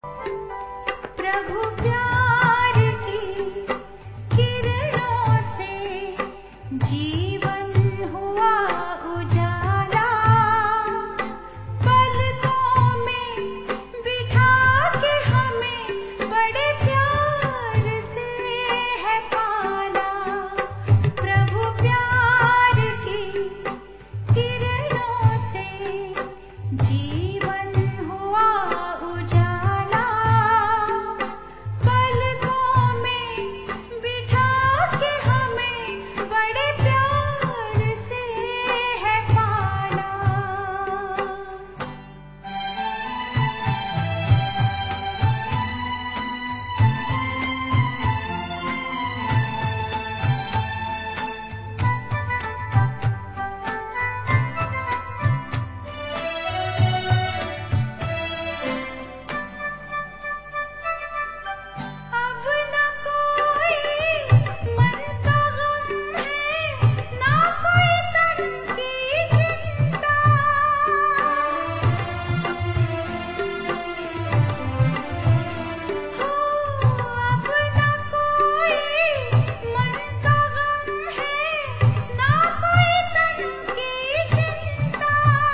प्रभु प्यार की किरणों से जीवन हुआ उजाला, पलकों में बिठा के हमें बड़े प्यार से है पाला। प्रभु प्यार की किरणों से जीवन हुआ उजाला, पलकों में बिठा के हमें बड़े प्यार से है पाला। अब न कोई मन का गम है, ना कोई तन की चिंता। हो अब न कोई मन का गम है, ना कोई तन की चिंता।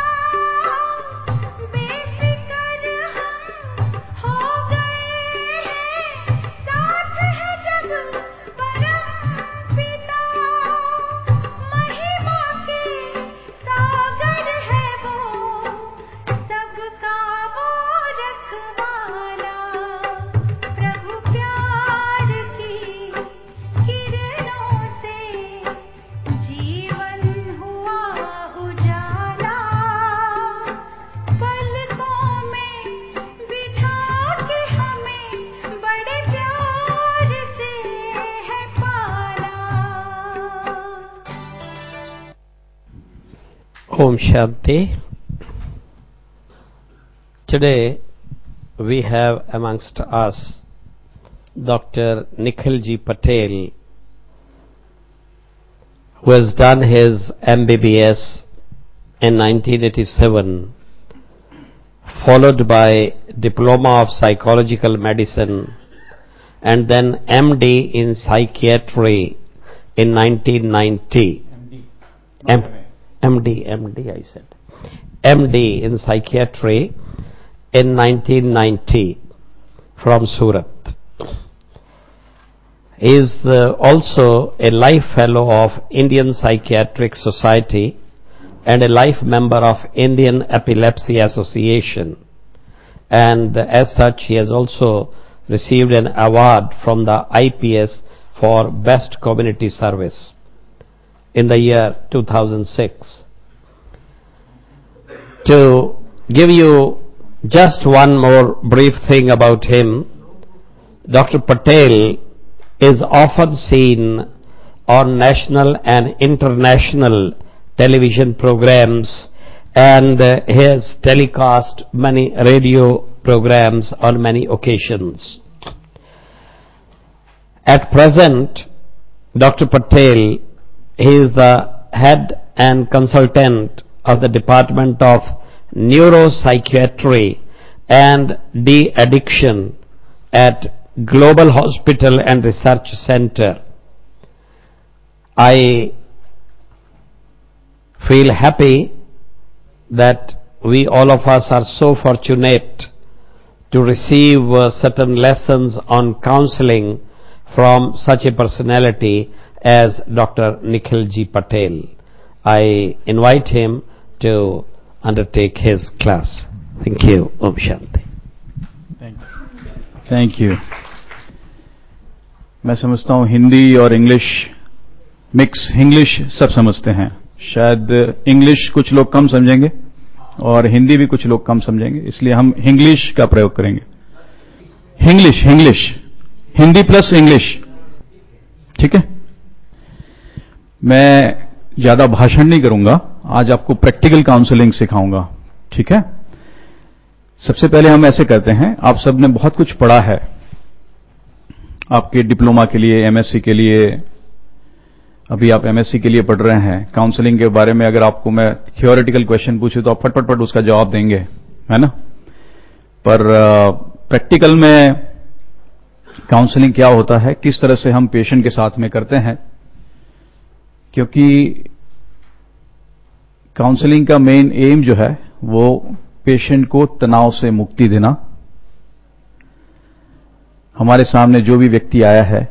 बेफिक्र हम हो गए हैं, साथ है जब परमपिता। महिमा के सागर है वो, सबका वो रखवाला। प्रभु प्यार की किरणों से जीवन हुआ उजाला, पलकों में बिठा के हमें बड़े प्यार से है पाला। Om Shanti. Today we have amongst us Dr. Nikhilji Patel, who has done his MBBS in 1987, followed by Diploma of Psychological Medicine and then MD in Psychiatry in 1990. MD I said. MD in Psychiatry in 1990 from Surat. He is also a life fellow of Indian Psychiatric Society and a life member of Indian Epilepsy Association, and as such he has also received an award from the IPS for Best Community Service in the year 2006. To give you just one more brief thing about him, Dr. Patel is often seen on national and international television programs, and he has telecast many radio programs on many occasions. At present, Dr. Patel, he is the head and consultant of the Department of Neuropsychiatry and De-Addiction at Global Hospital and Research Center. I feel happy that we all of us are so fortunate to receive certain lessons on counseling from such a personality as Dr. Nikhilji Patel. I invite him to undertake his class. Thank you. Om Shanti. Thank you. मैं समझता हूँ हिंदी और English mix, English सब समझते हैं। शायद English कुछ लोग कम समझेंगे और हिंदी भी कुछ लोग कम समझेंगे, इसलिए हम इंग्लिश का प्रयोग करेंगे। इंग्लिश, हिंदी प्लस इंग्लिश, ठीक है। मैं ज्यादा भाषण नहीं करूंगा, आज आपको प्रैक्टिकल काउंसलिंग सिखाऊंगा, ठीक है। सबसे पहले हम ऐसे करते हैं, आप सबने बहुत कुछ पढ़ा है आपके डिप्लोमा के लिए, एमएससी के लिए, अभी आप एमएससी के लिए पढ़ रहे हैं। काउंसलिंग के बारे में अगर आपको मैं थियोरेटिकल क्वेश्चन पूछूं तो आप फटफट उसका जवाब देंगे, है ना। पर प्रैक्टिकल में काउंसलिंग क्या होता है, किस तरह से हम पेशेंट के साथ में करते हैं, क्योंकि काउंसलिंग का मेन एम जो है वो पेशेंट को तनाव से मुक्ति देना। हमारे सामने जो भी व्यक्ति आया है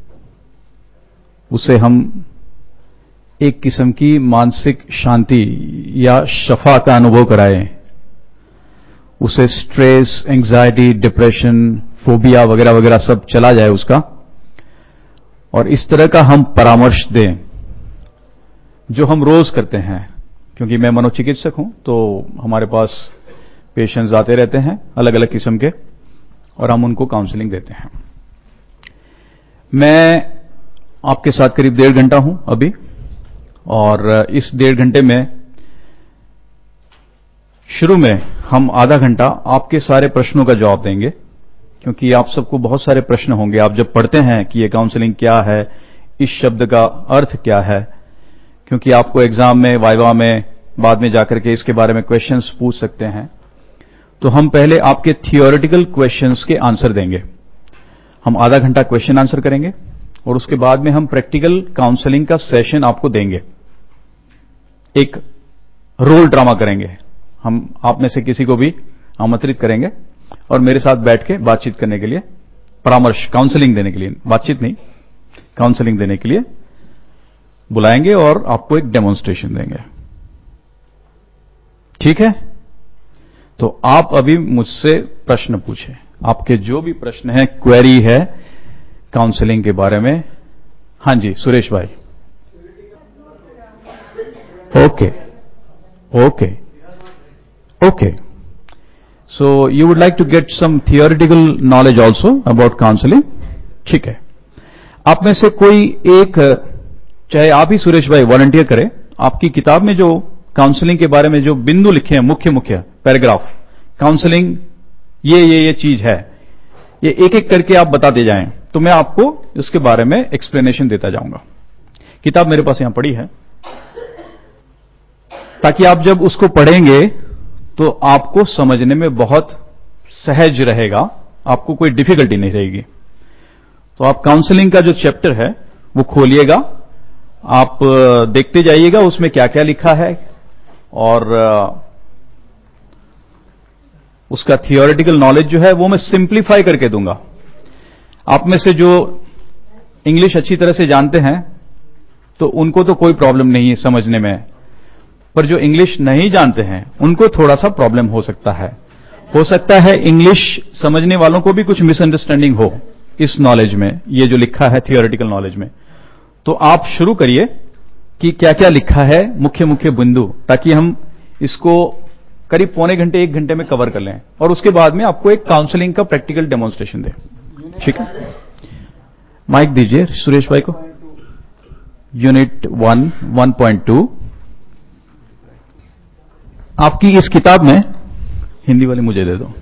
उसे हम एक किस्म की मानसिक शांति या शफा का अनुभव कराएं, उसे स्ट्रेस, एंजाइटी, डिप्रेशन, फोबिया वगैरह वगैरह सब चला जाए उसका, और इस तरह का हम परामर्श दें जो हम रोज करते हैं। क्योंकि मैं मनोचिकित्सक हूं तो हमारे पास पेशेंट्स आते रहते हैं अलग अलग किस्म के, और हम उनको काउंसलिंग देते हैं। मैं आपके साथ करीब 1.5 घंटा हूं अभी, और इस 1.5 घंटे में शुरू में हम आधा घंटा आपके सारे प्रश्नों का जवाब देंगे, क्योंकि आप सबको बहुत सारे प्रश्न होंगे। आप जब पढ़ते हैं कि ये काउंसलिंग क्या है, इस शब्द का अर्थ क्या है, क्योंकि आपको एग्जाम में, वाइवा में बाद में जाकर के इसके बारे में क्वेश्चंस पूछ सकते हैं। तो हम पहले आपके थियोरेटिकल क्वेश्चंस के आंसर देंगे। हम आधा घंटा क्वेश्चन आंसर करेंगे और उसके बाद में हम प्रैक्टिकल काउंसलिंग का सेशन आपको देंगे। एक रोल ड्रामा करेंगे। हम आप में से किसी को भी आमंत्रित करेंगे और मेरे साथ बैठ के बातचीत करने के लिए, परामर्श, काउंसलिंग देने के लिए, बातचीत नहीं, काउंसलिंग देने के लिए बुलाएंगे और आपको एक डेमोन्स्ट्रेशन देंगे। ठीक है? तो आप अभी मुझसे प्रश्न पूछें, आपके जो भी प्रश्न हैं, क्वेरी है काउंसलिंग के बारे में। हां जी, सुरेश भाई। Okay okay okay, so you would like to get some theoretical knowledge also about counseling? ठीक है। आप में से कोई एक, चाहे आप ही सुरेश भाई वॉलंटियर करें, आपकी किताब में जो काउंसलिंग के बारे में जो बिंदु लिखे हैं, मुख्य मुख्य पैराग्राफ, काउंसलिंग ये चीज है, ये एक एक करके आप बताते जाएं, तो मैं आपको इसके बारे में एक्सप्लेनेशन देता जाऊंगा। किताब मेरे पास यहां पड़ी है, ताकि आप जब उसको पढ़ेंगे तो आपको समझने में बहुत सहज रहेगा, आपको कोई डिफिकल्टी नहीं रहेगी। तो आप काउंसलिंग का जो चैप्टर है वो खोलिएगा, आप देखते जाइएगा उसमें क्या क्या लिखा है, और उसका थियोरेटिकल नॉलेज जो है वो मैं सिंप्लीफाई करके दूंगा। आप में से जो इंग्लिश अच्छी तरह से जानते हैं तो उनको तो कोई प्रॉब्लम नहीं है समझने में, पर जो इंग्लिश नहीं जानते हैं उनको थोड़ा सा प्रॉब्लम हो सकता है। हो सकता है इंग्लिश समझने वालों को भी कुछ मिसअंडरस्टैंडिंग हो इस नॉलेज में, ये जो लिखा है थियोरेटिकल नॉलेज में। तो आप शुरू करिए कि क्या क्या लिखा है, मुख्य मुख्य बिंदु, ताकि हम इसको करीब पौने घंटे, 1 घंटे में कवर कर लें, और उसके बाद में आपको एक काउंसलिंग का प्रैक्टिकल डेमोन्स्ट्रेशन दें। ठीक है? माइक दीजिए सुरेश भाई को। यूनिट 1 1.2 आपकी इस किताब में, हिंदी वाली मुझे दे दो,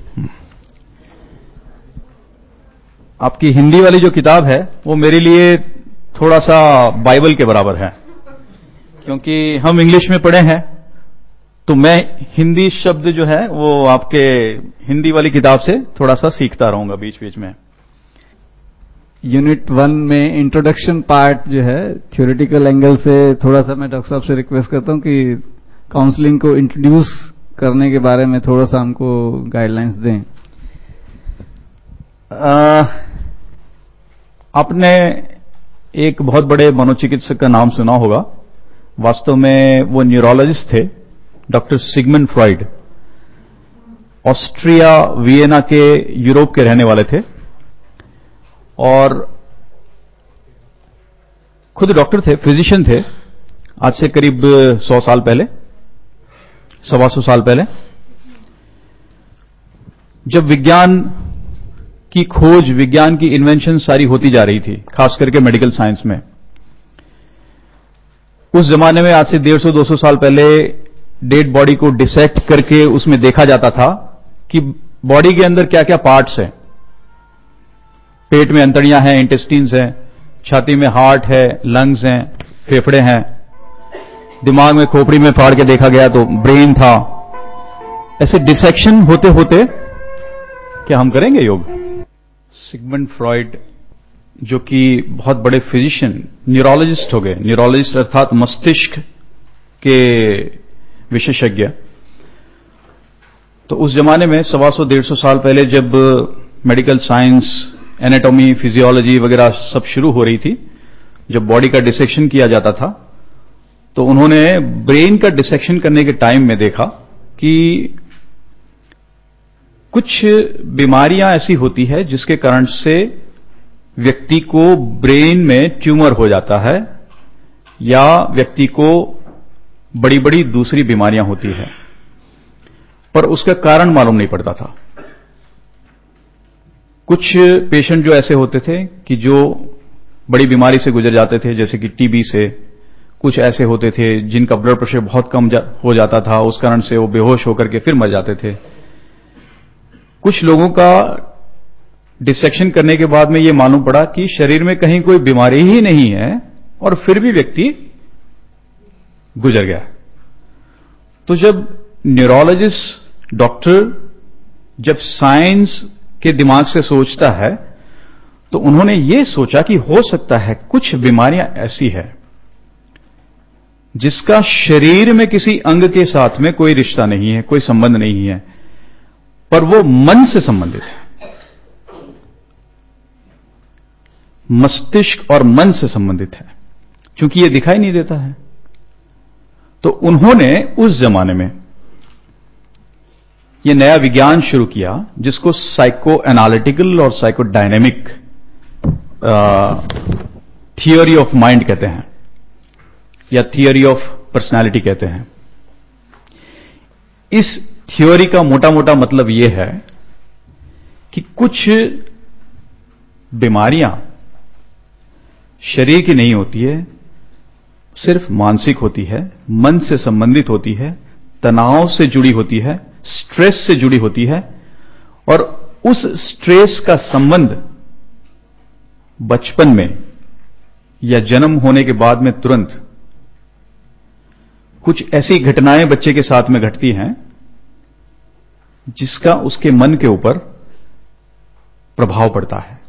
आपकी हिंदी वाली जो किताब है वो मेरे लिए थोड़ा सा बाइबल के बराबर है, क्योंकि हम इंग्लिश में पढ़े हैं, तो मैं हिंदी शब्द जो है वो आपके हिंदी वाली किताब से थोड़ा सा सीखता रहूंगा बीच बीच में। यूनिट 1 में इंट्रोडक्शन पार्ट जो है, थ्योरेटिकल एंगल से थोड़ा सा मैं डॉक्टर साहब से रिक्वेस्ट करता हूं कि काउंसलिंग को इंट्रोड्यूस करने के बारे में थोड़ा सा हमको गाइडलाइंस दें। आपने एक बहुत बड़े मनोचिकित्सक का नाम सुना होगा, वास्तव में वो न्यूरोलॉजिस्ट थे, doctor Sigmund Freud. Austria Vienna के, यूरोप के रहने वाले थे, और खुद डॉक्टर थे, फिजिशियन थे। आज से करीब 100 साल पहले, 125 साल पहले, जब विज्ञान की खोज, विज्ञान की इन्वेंशन सारी होती जा रही थी, खास करके मेडिकल साइंस में, उस जमाने में आज से 150-200 साल पहले डेड बॉडी को डिसेक्ट करके उसमें देखा जाता था कि बॉडी के अंदर क्या क्या पार्ट्स हैं। पेट में अंतड़ियां हैं, इंटेस्टिन्स हैं, छाती में हार्ट है, लंग्स हैं, फेफड़े हैं, दिमाग में खोपड़ी में फाड़ के देखा गया तो ब्रेन था। ऐसे डिसेक्शन होते होते क्या हम करेंगे योग? सिगमंड फ्रॉइड जो कि बहुत बड़े फिजिशियन, न्यूरोलॉजिस्ट हो गए, न्यूरोलॉजिस्ट अर्थात मस्तिष्क के विशेषज्ञ। तो उस जमाने में 125-150 साल पहले जब मेडिकल साइंस, एनाटॉमी, फिजियोलॉजी वगैरह सब शुरू हो रही थी, जब बॉडी का डिसेक्शन किया जाता था, तो उन्होंने ब्रेन का डिसेक्शन करने के टाइम में देखा कि कुछ बीमारियां ऐसी होती है जिसके कारण से व्यक्ति को ब्रेन में ट्यूमर हो जाता है या व्यक्ति को बड़ी बड़ी दूसरी बीमारियां होती है, पर उसका कारण मालूम नहीं पड़ता था। कुछ पेशेंट जो ऐसे होते थे कि जो बड़ी बीमारी से गुजर जाते थे, जैसे कि टीबी से, कुछ ऐसे होते थे जिनका ब्लड प्रेशर बहुत कम हो जाता था, उस कारण से वो बेहोश होकर के फिर मर जाते थे। कुछ लोगों का डिसेक्शन करने के बाद में ये मालूम पड़ा कि शरीर में कहीं कोई बीमारी ही नहीं है और फिर भी व्यक्ति गुजर गया। तो जब न्यूरोलॉजिस्ट डॉक्टर जब साइंस के दिमाग से सोचता है, तो उन्होंने ये सोचा कि हो सकता है कुछ बीमारियां ऐसी है जिसका शरीर में किसी अंग के साथ में कोई रिश्ता नहीं है, कोई संबंध नहीं है, पर वो मन से संबंधित है, मस्तिष्क और मन से संबंधित है, क्योंकि ये दिखाई नहीं देता है। तो उन्होंने उस जमाने में ये नया विज्ञान शुरू किया जिसको साइको एनालिटिकल और psycho dynamic theory of mind कहते हैं या थियोरी ऑफ पर्सनालिटी कहते हैं। इस थियोरी का मोटा मोटा मतलब यह है कि कुछ बीमारियां शरीर की नहीं होती है, सिर्फ मानसिक होती है, मन से संबंधित होती है, तनाव से जुड़ी होती है, स्ट्रेस से जुड़ी होती है, और उस स्ट्रेस का संबंध बचपन में या जन्म होने के बाद में तुरंत कुछ ऐसी घटनाएं बच्चे के साथ में घटती हैं जिसका उसके मन के ऊपर प्रभाव पड़ता है।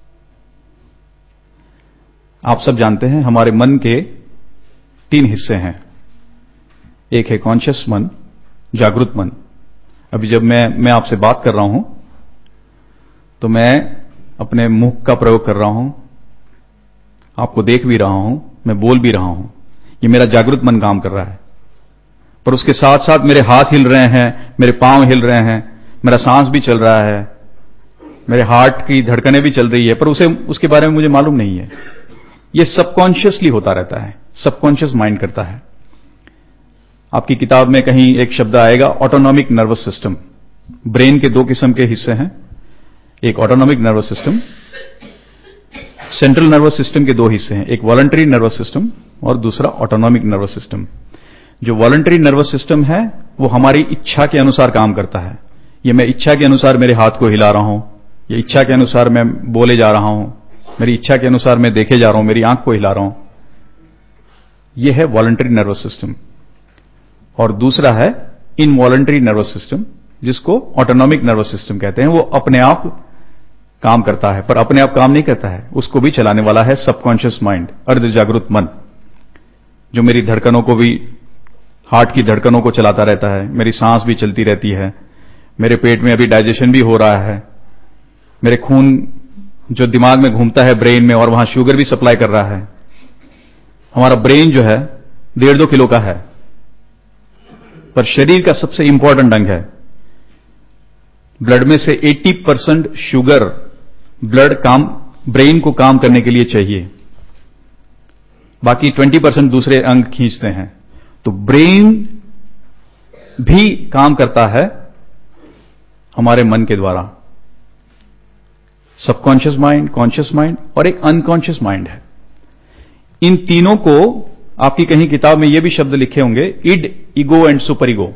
आप सब जानते हैं हमारे मन के 3 हिस्से हैं। एक है कॉन्शियस मन, जागृत मन। अभी जब मैं आपसे बात कर रहा हूं तो मैं अपने मुंह का प्रयोग कर रहा हूं, आपको देख भी रहा हूं, मैं बोल भी रहा हूं, ये मेरा जागृत मन काम कर रहा है। पर उसके साथ साथ मेरे हाथ हिल रहे हैं, मेरे पांव हिल रहे हैं, मेरा सांस भी चल रहा है, मेरे हार्ट की धड़कनें भी चल रही है, पर उसके बारे में मुझे मालूम नहीं है। ये सबकॉन्शियसली होता रहता है, सबकॉन्शियस माइंड करता है। आपकी किताब में कहीं एक शब्द आएगा ऑटोनॉमिक नर्वस सिस्टम। ब्रेन के 2 किस्म के हिस्से हैं, एक autonomic nervous system, central nervous system के 2 हिस्से हैं, एक वॉलंटरी नर्वस सिस्टम और दूसरा ऑटोनॉमिक नर्वस सिस्टम। जो वॉलंटरी नर्वस सिस्टम है वो हमारी इच्छा के अनुसार काम करता है। ये मैं इच्छा के अनुसार मेरे हाथ को हिला रहा हूं, ये इच्छा के अनुसार मैं बोले जा रहा हूं, मेरी इच्छा के अनुसार मैं देखे जा रहा हूं, मेरी आंख को हिला रहा हूं, यह है वॉलंटरी नर्वस सिस्टम। और दूसरा है इनवॉलंटरी नर्वस सिस्टम, जिसको ऑटोनॉमिक नर्वस सिस्टम कहते हैं। वो अपने आप काम करता है, पर अपने आप काम नहीं करता है, उसको भी चलाने वाला है सबकॉन्शियस माइंड, अर्धजागृत मन, जो मेरी धड़कनों को भी, हार्ट की धड़कनों को चलाता रहता है, मेरी सांस भी चलती रहती है, मेरे पेट में अभी डाइजेशन भी हो रहा है, मेरे खून जो दिमाग में घूमता है ब्रेन में और वहां शुगर भी सप्लाई कर रहा है। हमारा ब्रेन जो है 1.5-2 किलो का है, पर शरीर का सबसे इंपॉर्टेंट अंग है। ब्लड में से 80% शुगर ब्रेन को काम करने के लिए चाहिए, बाकी 20% दूसरे अंग खींचते हैं। तो ब्रेन भी काम करता है हमारे मन के द्वारा। सबकॉन्शियस माइंड, कॉन्शियस माइंड और एक अनकॉन्शियस माइंड है। इन तीनों को आपकी कहीं किताब में ये भी शब्द लिखे होंगे, id, ego and super ego.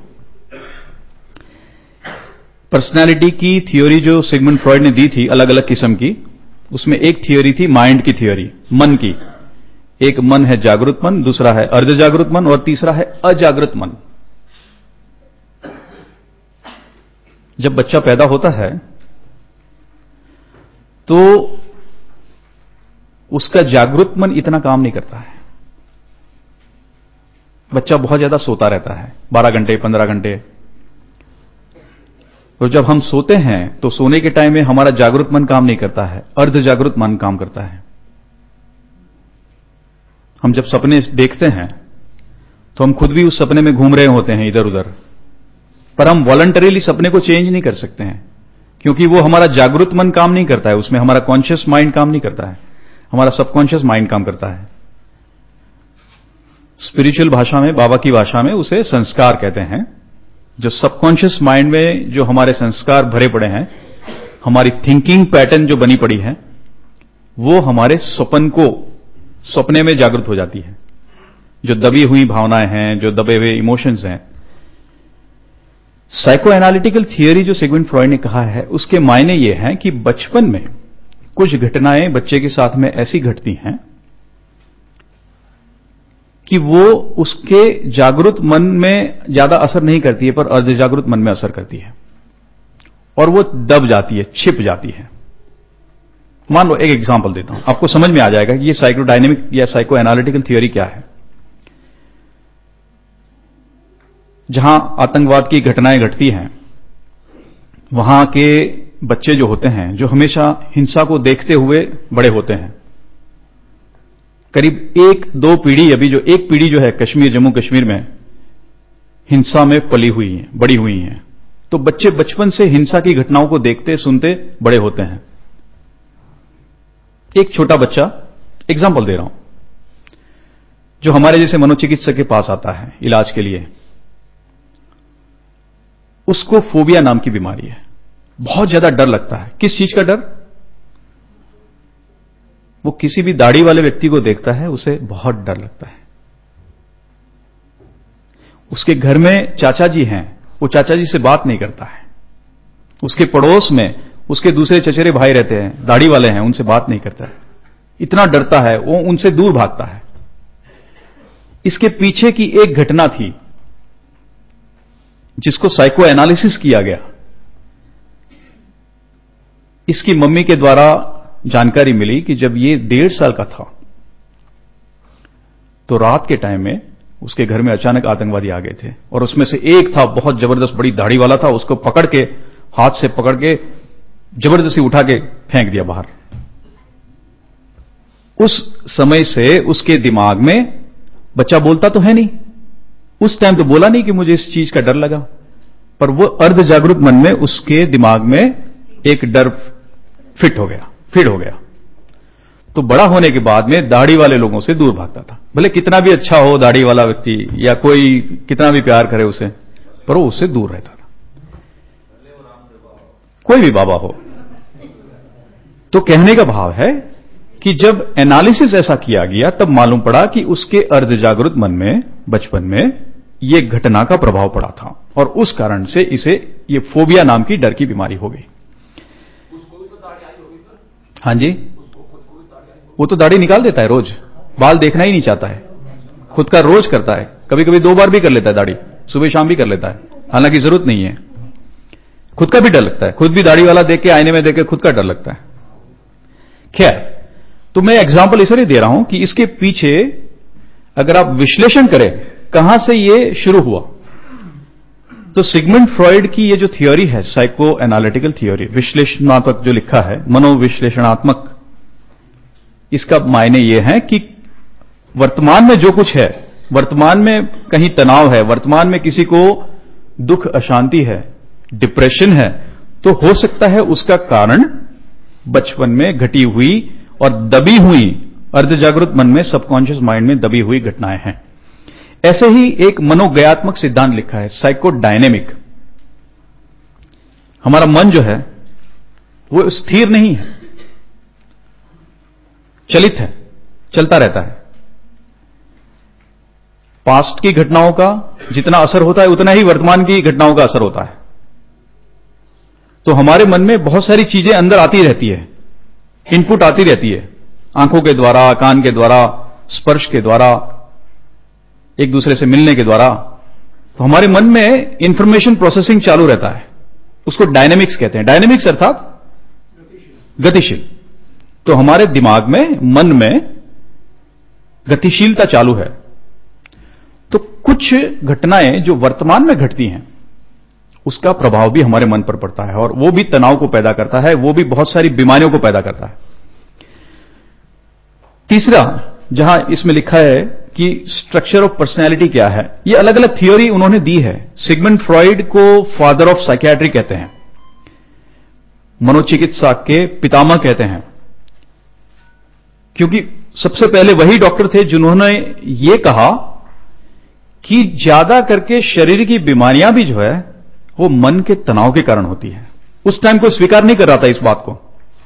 Personality की थ्योरी जो सिगमंड फ्रॉइड ने दी थी अलग अलग किस्म की, उसमें एक थ्योरी थी माइंड की थ्योरी, मन की। एक मन है जागृत मन, दूसरा है अर्धजागृत मन और तीसरा है अजागृत मन। जब बच्चा पैदा होता है तो उसका जागृत मन इतना काम नहीं करता है। बच्चा बहुत ज्यादा सोता रहता है, 12 घंटे 15 घंटे। और जब हम सोते हैं तो सोने के टाइम में हमारा जागृत मन काम नहीं करता है, अर्ध जागृत मन काम करता है। हम जब सपने देखते हैं तो हम खुद भी उस सपने में घूम रहे होते हैं इधर उधर, पर हम वॉलंटरीली सपने को चेंज नहीं कर सकते हैं, क्योंकि वो हमारा जागृत मन काम नहीं करता है, उसमें हमारा कॉन्शियस माइंड काम नहीं करता है, हमारा सबकॉन्शियस माइंड काम करता है। स्पिरिचुअल भाषा में, बाबा की भाषा में उसे संस्कार कहते हैं। जो सबकॉन्शियस माइंड में जो हमारे संस्कार भरे पड़े हैं, हमारी थिंकिंग पैटर्न जो बनी पड़ी है, वो हमारे सपने में जागृत हो जाती है। जो दबी हुई भावनाएं हैं, जो दबे हुए इमोशंस हैं। साइको एनालिटिकल थियरी जो सिगमंड फ्रॉइड ने कहा है, उसके मायने ये हैं कि बचपन में कुछ घटनाएं बच्चे के साथ में ऐसी घटती हैं कि वो उसके जागृत मन में ज्यादा असर नहीं करती है, पर अर्ध जागृत मन में असर करती है और वो दब जाती है, छिप जाती है। मान लो एक एग्जांपल देता हूं, आपको समझ में आ जाएगा कि ये साइकोडायनेमिक या साइको एनालिटिकल थियरी क्या है। जहां आतंकवाद की घटनाएं घटती हैं, वहां के बच्चे जो होते हैं, जो हमेशा हिंसा को देखते हुए बड़े होते हैं, करीब 1-2 पीढ़ी, अभी जो एक पीढ़ी जो है कश्मीर, जम्मू कश्मीर में हिंसा में पली हुई है, बड़ी हुई हैं, तो बच्चे बचपन से हिंसा की घटनाओं को देखते सुनते बड़े होते हैं। एक छोटा बच्चा, एग्जांपल दे रहा हूं, जो हमारे जैसे मनोचिकित्सक के पास आता है इलाज के लिए, उसको फोबिया नाम की बीमारी है। बहुत ज्यादा डर लगता है। किस चीज का डर? वो किसी भी दाढ़ी वाले व्यक्ति को देखता है, उसे बहुत डर लगता है। उसके घर में चाचा जी हैं, वो चाचा जी से बात नहीं करता है। उसके पड़ोस में उसके दूसरे चचेरे भाई रहते हैं, दाढ़ी वाले हैं, उनसे बात नहीं करता है। इतना डरता है, वो उनसे दूर भागता है। इसके पीछे की एक घटना थी जिसको साइको एनालिसिस किया गया। इसकी मम्मी के द्वारा जानकारी मिली कि जब ये 1.5 साल का था तो रात के टाइम में उसके घर में अचानक आतंकवादी आ गए थे, और उसमें से एक था बहुत जबरदस्त, बड़ी दाढ़ी वाला था। उसको पकड़ के, हाथ से पकड़ के जबरदस्ती उठा के फेंक दिया बाहर। उस समय से उसके दिमाग में, बच्चा बोलता तो है नहीं, उस टाइम तो बोला नहीं कि मुझे इस चीज का डर लगा, पर वो अर्ध जागरूक मन में उसके दिमाग में एक डर फिट हो गया। तो बड़ा होने के बाद में दाढ़ी वाले लोगों से दूर भागता था। भले कितना भी अच्छा हो दाढ़ी वाला व्यक्ति, या कोई कितना भी प्यार करे उसे, पर वो उससे दूर रहता था, कोई भी बाबा हो। तो कहने का भाव है कि जब एनालिसिस ऐसा किया गया, तब मालूम पड़ा कि उसके अर्ध जागृत मन में बचपन में ये घटना का प्रभाव पड़ा था, और उस कारण से इसे ये फोबिया नाम की डर की बीमारी हो गई। हाँ जी, वो तो दाढ़ी निकाल देता है रोज, बाल देखना ही नहीं चाहता है, खुद का रोज करता है, कभी कभी 2 बार भी कर लेता है दाढ़ी, सुबह शाम भी कर लेता है, हालांकि जरूरत नहीं है। खुद का भी डर लगता है, खुद भी दाढ़ी वाला देख के, आईने में देख के खुद का डर लगता है। खैर, तो मैं एग्जाम्पल इसलिए दे रहा हूं कि इसके पीछे अगर आप विश्लेषण करें कहां से ये शुरू हुआ, तो सिगमंड फ्रॉइड की ये जो थियोरी है, साइको एनालिटिकल थियोरी, विश्लेषणात्मक जो लिखा है, मनोविश्लेषणात्मक, इसका मायने ये है कि वर्तमान में जो कुछ है, वर्तमान में कहीं तनाव है, वर्तमान में किसी को दुख अशांति है, डिप्रेशन है, तो हो सकता है उसका कारण बचपन में घटी हुई और दबी हुई अर्धजागृत मन में, सबकॉन्शियस माइंड में दबी हुई घटनाएं हैं। ऐसे ही एक मनोज्ञात्मक सिद्धांत लिखा है, साइकोडायनेमिक। हमारा मन जो है वो स्थिर नहीं है, चलित है, चलता रहता है। पास्ट की घटनाओं का जितना असर होता है उतना ही वर्तमान की घटनाओं का असर होता है। तो हमारे मन में बहुत सारी चीजें अंदर आती रहती है, इनपुट आती रहती है, आंखों के द्वारा, कान के द्वारा, स्पर्श के द्वारा, एक दूसरे से मिलने के द्वारा। तो हमारे मन में इंफॉर्मेशन प्रोसेसिंग चालू रहता है, उसको डायनेमिक्स कहते हैं। डायनेमिक्स अर्थात गतिशील। तो हमारे दिमाग में, मन में गतिशीलता चालू है। तो कुछ घटनाएं जो वर्तमान में घटती हैं उसका प्रभाव भी हमारे मन पर पड़ता है और वो भी तनाव को पैदा करता है, वो भी बहुत सारी बीमारियों को पैदा करता है। तीसरा, जहां इसमें लिखा है कि स्ट्रक्चर ऑफ पर्सनैलिटी क्या है, ये अलग अलग थियोरी उन्होंने दी है। सिगमंड फ्रॉइड को फादर ऑफ साइकियाट्री कहते हैं, मनोचिकित्सा के पितामह कहते हैं, क्योंकि सबसे पहले वही डॉक्टर थे जिन्होंने ये कहा कि ज्यादा करके शरीर की बीमारियां भी जो है वो मन के तनाव के कारण होती है। उस टाइम कोई स्वीकार नहीं कर रहा था इस बात को।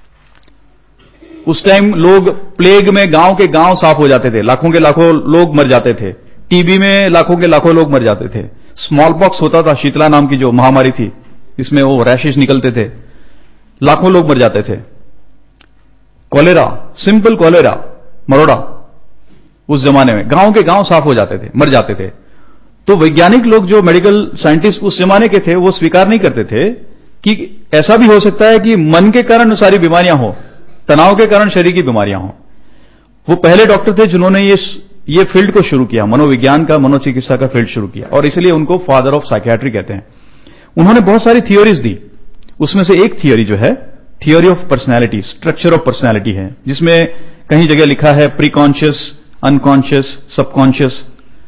उस टाइम लोग प्लेग में गांव के गांव साफ हो जाते थे, लाखों के लाखों लोग मर जाते थे। टीबी में लाखों के लाखों लोग मर जाते थे। स्मॉल पॉक्स होता था, शीतला नाम की जो महामारी थी, इसमें वो रैशेस निकलते थे, लाखों लोग मर जाते थे। कॉलेरा, सिंपल कॉलेरा, मरोड़ा, उस जमाने में गांव के गांव साफ हो जाते थे, मर जाते थे। तो वैज्ञानिक लोग, जो मेडिकल साइंटिस्ट उस जमाने के थे, वो स्वीकार नहीं करते थे कि ऐसा भी हो सकता है कि मन के कारण सारी बीमारियां हो, तनाव के कारण शरीर की बीमारियां हो। वो पहले डॉक्टर थे जिन्होंने ये फील्ड को शुरू किया, मनोविज्ञान का, मनोचिकित्सा का फील्ड शुरू किया, और इसलिए उनको फादर ऑफ साइकियाट्री कहते हैं। उन्होंने बहुत सारी थियोरीज दी, उसमें से एक थियोरी जो है theory of personality, structure of personality है, जिसमें कहीं जगह लिखा है प्रीकॉन्शियस, अनकॉन्शियस, सबकॉन्शियस,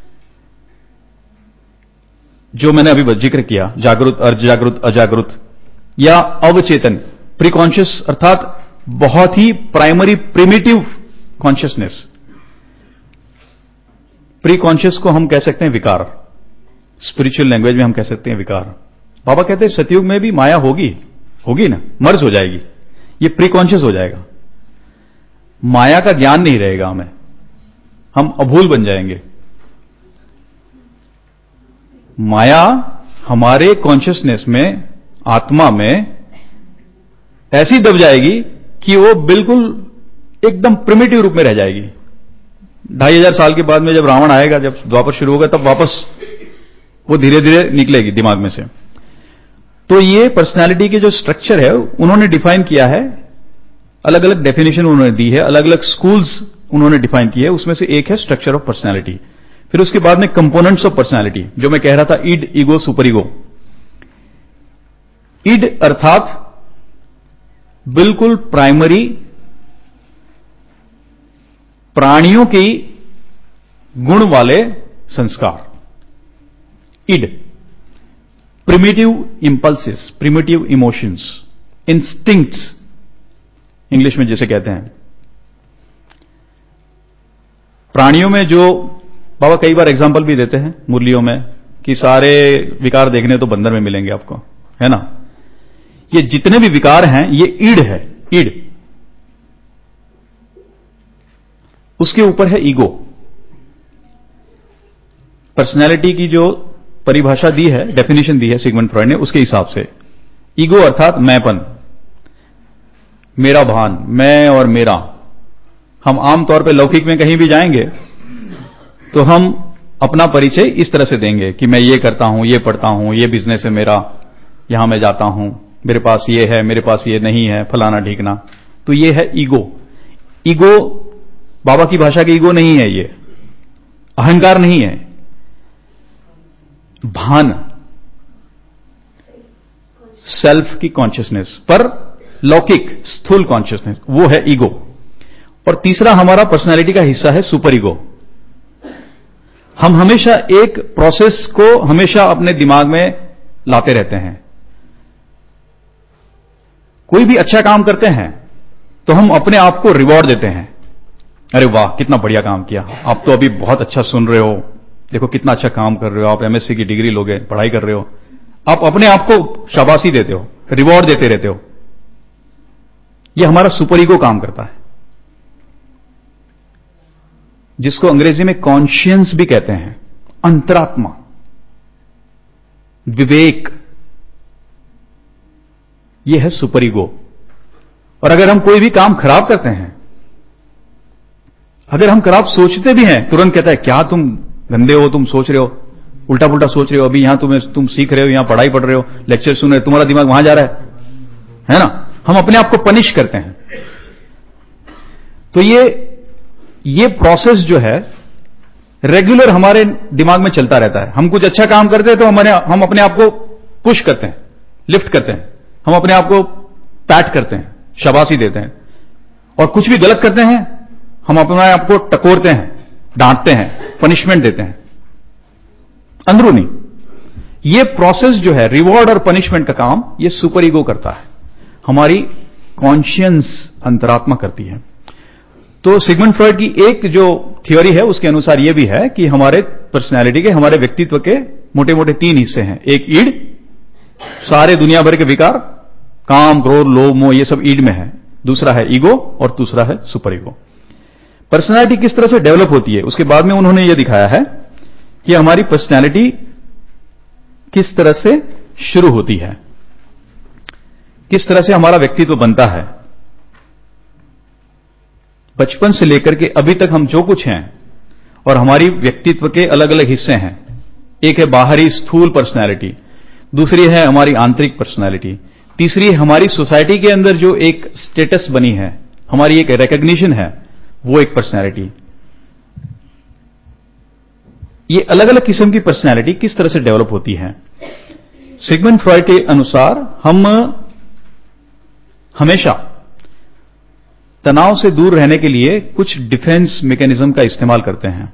जो मैंने अभी जिक्र किया, जागृत, अर्धजागृत, अजागृत या अवचेतन। प्रीकॉन्शियस अर्थात बहुत ही प्राइमरी प्रिमिटिव कॉन्शियसनेस। प्रीकॉन्शियस को हम कह सकते हैं विकार, स्पिरिचुअल लैंग्वेज में हम कह सकते हैं विकार। बाबा कहते हैं सतयुग में भी माया होगी ना, मर्ज हो जाएगी, ये प्रीकॉन्शियस हो जाएगा, माया का ज्ञान नहीं रहेगा हमें, हम अभूल बन जाएंगे। माया हमारे कॉन्शियसनेस में, आत्मा में ऐसी दब जाएगी कि वो बिल्कुल एकदम प्रिमिटिव रूप में रह जाएगी। 2500 साल के बाद में जब रावण आएगा, जब द्वापर शुरू होगा, तब वापस वो धीरे धीरे निकलेगी दिमाग में से। तो ये पर्सनालिटी के जो स्ट्रक्चर है उन्होंने डिफाइन किया है, अलग अलग डेफिनेशन उन्होंने दी है, अलग अलग स्कूल्स उन्होंने डिफाइन की है। उसमें से एक है स्ट्रक्चर ऑफ पर्सनालिटी। फिर उसके बाद में कंपोनेंट्स ऑफ पर्सनालिटी, जो मैं कह रहा था, id, ego, super ego. Id अर्थात बिल्कुल प्राइमरी, प्राणियों की गुण वाले संस्कार, id. Primitive impulses, primitive emotions, instincts English में जैसे कहते हैं। प्राणियों में जो बाबा कई बार एग्जाम्पल भी देते हैं मुरलियों में कि सारे विकार देखने तो बंदर में मिलेंगे आपको, है ना। ये जितने भी विकार हैं ये ईड है, ईड। उसके ऊपर है ईगो। पर्सनैलिटी की जो परिभाषा दी है, डेफिनेशन दी है सिगमंड फ्रॉइड ने, उसके हिसाब से ईगो अर्थात मैंपन, मेरा भान, मैं और मेरा। हम आमतौर पे लौकिक में कहीं भी जाएंगे तो हम अपना परिचय इस तरह से देंगे कि मैं ये करता हूं, ये पढ़ता हूं, ये बिजनेस है मेरा, यहां मैं जाता हूं, मेरे पास ये है, मेरे पास ये नहीं है, फलाना ढीकना। तो ये है ईगो। ईगो बाबा की भाषा की ईगो नहीं है, ये अहंकार नहीं है, भान, सेल्फ की कॉन्शियसनेस, पर लौकिक स्थूल कॉन्शियसनेस, वो है ईगो। और तीसरा हमारा पर्सनैलिटी का हिस्सा है सुपर ईगो। हम हमेशा एक प्रोसेस को हमेशा अपने दिमाग में लाते रहते हैं। कोई भी अच्छा काम करते हैं तो हम अपने आप को रिवॉर्ड देते हैं, अरे वाह कितना बढ़िया काम किया, आप तो अभी बहुत अच्छा सुन रहे हो, देखो कितना अच्छा काम कर रहे हो, आप एमएससी की डिग्री लोगे, पढ़ाई कर रहे हो, आप अपने आप को शाबाशी देते हो, रिवॉर्ड देते रहते हो। यह हमारा सुपर ईगो काम करता है, जिसको अंग्रेजी में कॉन्शियंस भी कहते हैं, अंतरात्मा, विवेक। यह है सुपर ईगो। और अगर हम कोई भी काम खराब करते हैं, अगर हम खराब सोचते भी हैं, तुरंत कहता है क्या तुम गंदे हो, तुम सोच रहे हो, उल्टा पुल्टा सोच रहे हो, अभी यहां तुम सीख रहे हो, यहां पढ़ाई पढ़ रहे हो, लेक्चर सुन रहे हो, तुम्हारा दिमाग वहां जा रहा है ना। हम अपने आप को पनिश करते हैं। तो ये प्रोसेस जो है रेगुलर हमारे दिमाग में चलता रहता है। हम कुछ अच्छा काम करते हैं तो हम अपने आप को पुश करते हैं, लिफ्ट करते हैं, हम अपने आप को पैट करते हैं, शाबाशी देते हैं। और कुछ भी गलत करते हैं हम अपने आप को टकोरते हैं, डांटते हैं, पनिशमेंट देते हैं अंदरूनी। ये प्रोसेस जो है रिवॉर्ड और पनिशमेंट का काम ये सुपर ईगो करता है, हमारी कॉन्शियंस अंतरात्मा करती है। तो सिगमंड फ्रॉइड की एक जो थ्योरी है उसके अनुसार यह भी है कि हमारे पर्सनैलिटी के, हमारे व्यक्तित्व के मोटे मोटे 3 हिस्से हैं। एक ईड, सारे दुनिया भर के विकार, काम, क्रोध, लोभ, मोह, ये सब ईड में है। दूसरा है ईगो और दूसरा है सुपर ईगो। पर्सनैलिटी किस तरह से डेवलप होती है उसके बाद में उन्होंने यह दिखाया है कि हमारी पर्सनैलिटी किस तरह से शुरू होती है, किस तरह से हमारा व्यक्तित्व बनता है। बचपन से लेकर के अभी तक हम जो कुछ हैं और हमारी व्यक्तित्व के अलग अलग हिस्से हैं। एक है बाहरी स्थूल पर्सनैलिटी, दूसरी है हमारी आंतरिक पर्सनैलिटी, तीसरी है हमारी सोसाइटी के अंदर जो एक स्टेटस बनी है, हमारी एक रिकॉग्निशन है, वो एक पर्सनैलिटी। ये अलग अलग किस्म की पर्सनैलिटी किस तरह से डेवलप होती है। सिगमंड फ्रॉइड के अनुसार हम हमेशा तनाव से दूर रहने के लिए कुछ डिफेंस मैकेनिज्म का इस्तेमाल करते हैं।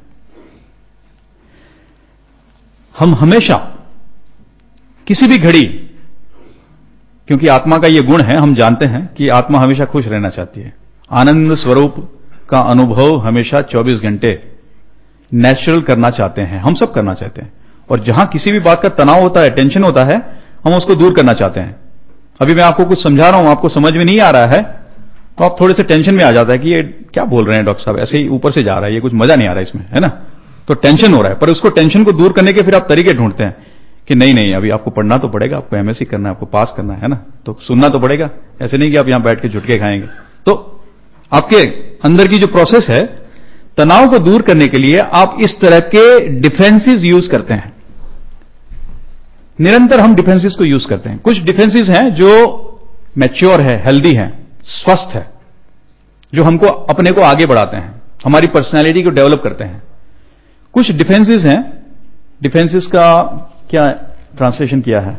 हम हमेशा किसी भी घड़ी, क्योंकि आत्मा का यह गुण है, हम जानते हैं कि आत्मा हमेशा खुश रहना चाहती है। आनंद स्वरूप का अनुभव हमेशा 24 घंटे नेचुरल करना चाहते हैं, हम सब करना चाहते हैं। और जहां किसी भी बात का तनाव होता है, टेंशन होता है, हम उसको दूर करना चाहते हैं। अभी मैं आपको कुछ समझा रहा हूं, आपको समझ में नहीं आ रहा है तो आप थोड़े से टेंशन में आ जाता है कि ये क्या बोल रहे हैं डॉक्टर साहब, ऐसे ही ऊपर से जा रहा है, ये कुछ मजा नहीं आ रहा है इसमें, है ना। तो टेंशन हो रहा है, पर उसको टेंशन को दूर करने के फिर आप तरीके ढूंढते हैं कि नहीं अभी आपको पढ़ना तो पड़ेगा, आपको एमएससी करना है, आपको पास करना है ना, तो सुनना तो पड़ेगा। ऐसे नहीं कि आप यहां बैठ के झुटके खाएंगे। तो आपके अंदर की जो प्रोसेस है तनाव को दूर करने के लिए, आप इस तरह के डिफेंसेस यूज करते हैं। निरंतर हम डिफेंसेस को यूज करते हैं। कुछ डिफेंसेस हैं जो मैच्योर है, हेल्दी है, स्वस्थ है, जो हमको अपने को आगे बढ़ाते हैं, हमारी पर्सनैलिटी को डेवलप करते हैं। कुछ डिफेंसेस हैं, डिफेंसेस का क्या ट्रांसलेशन किया है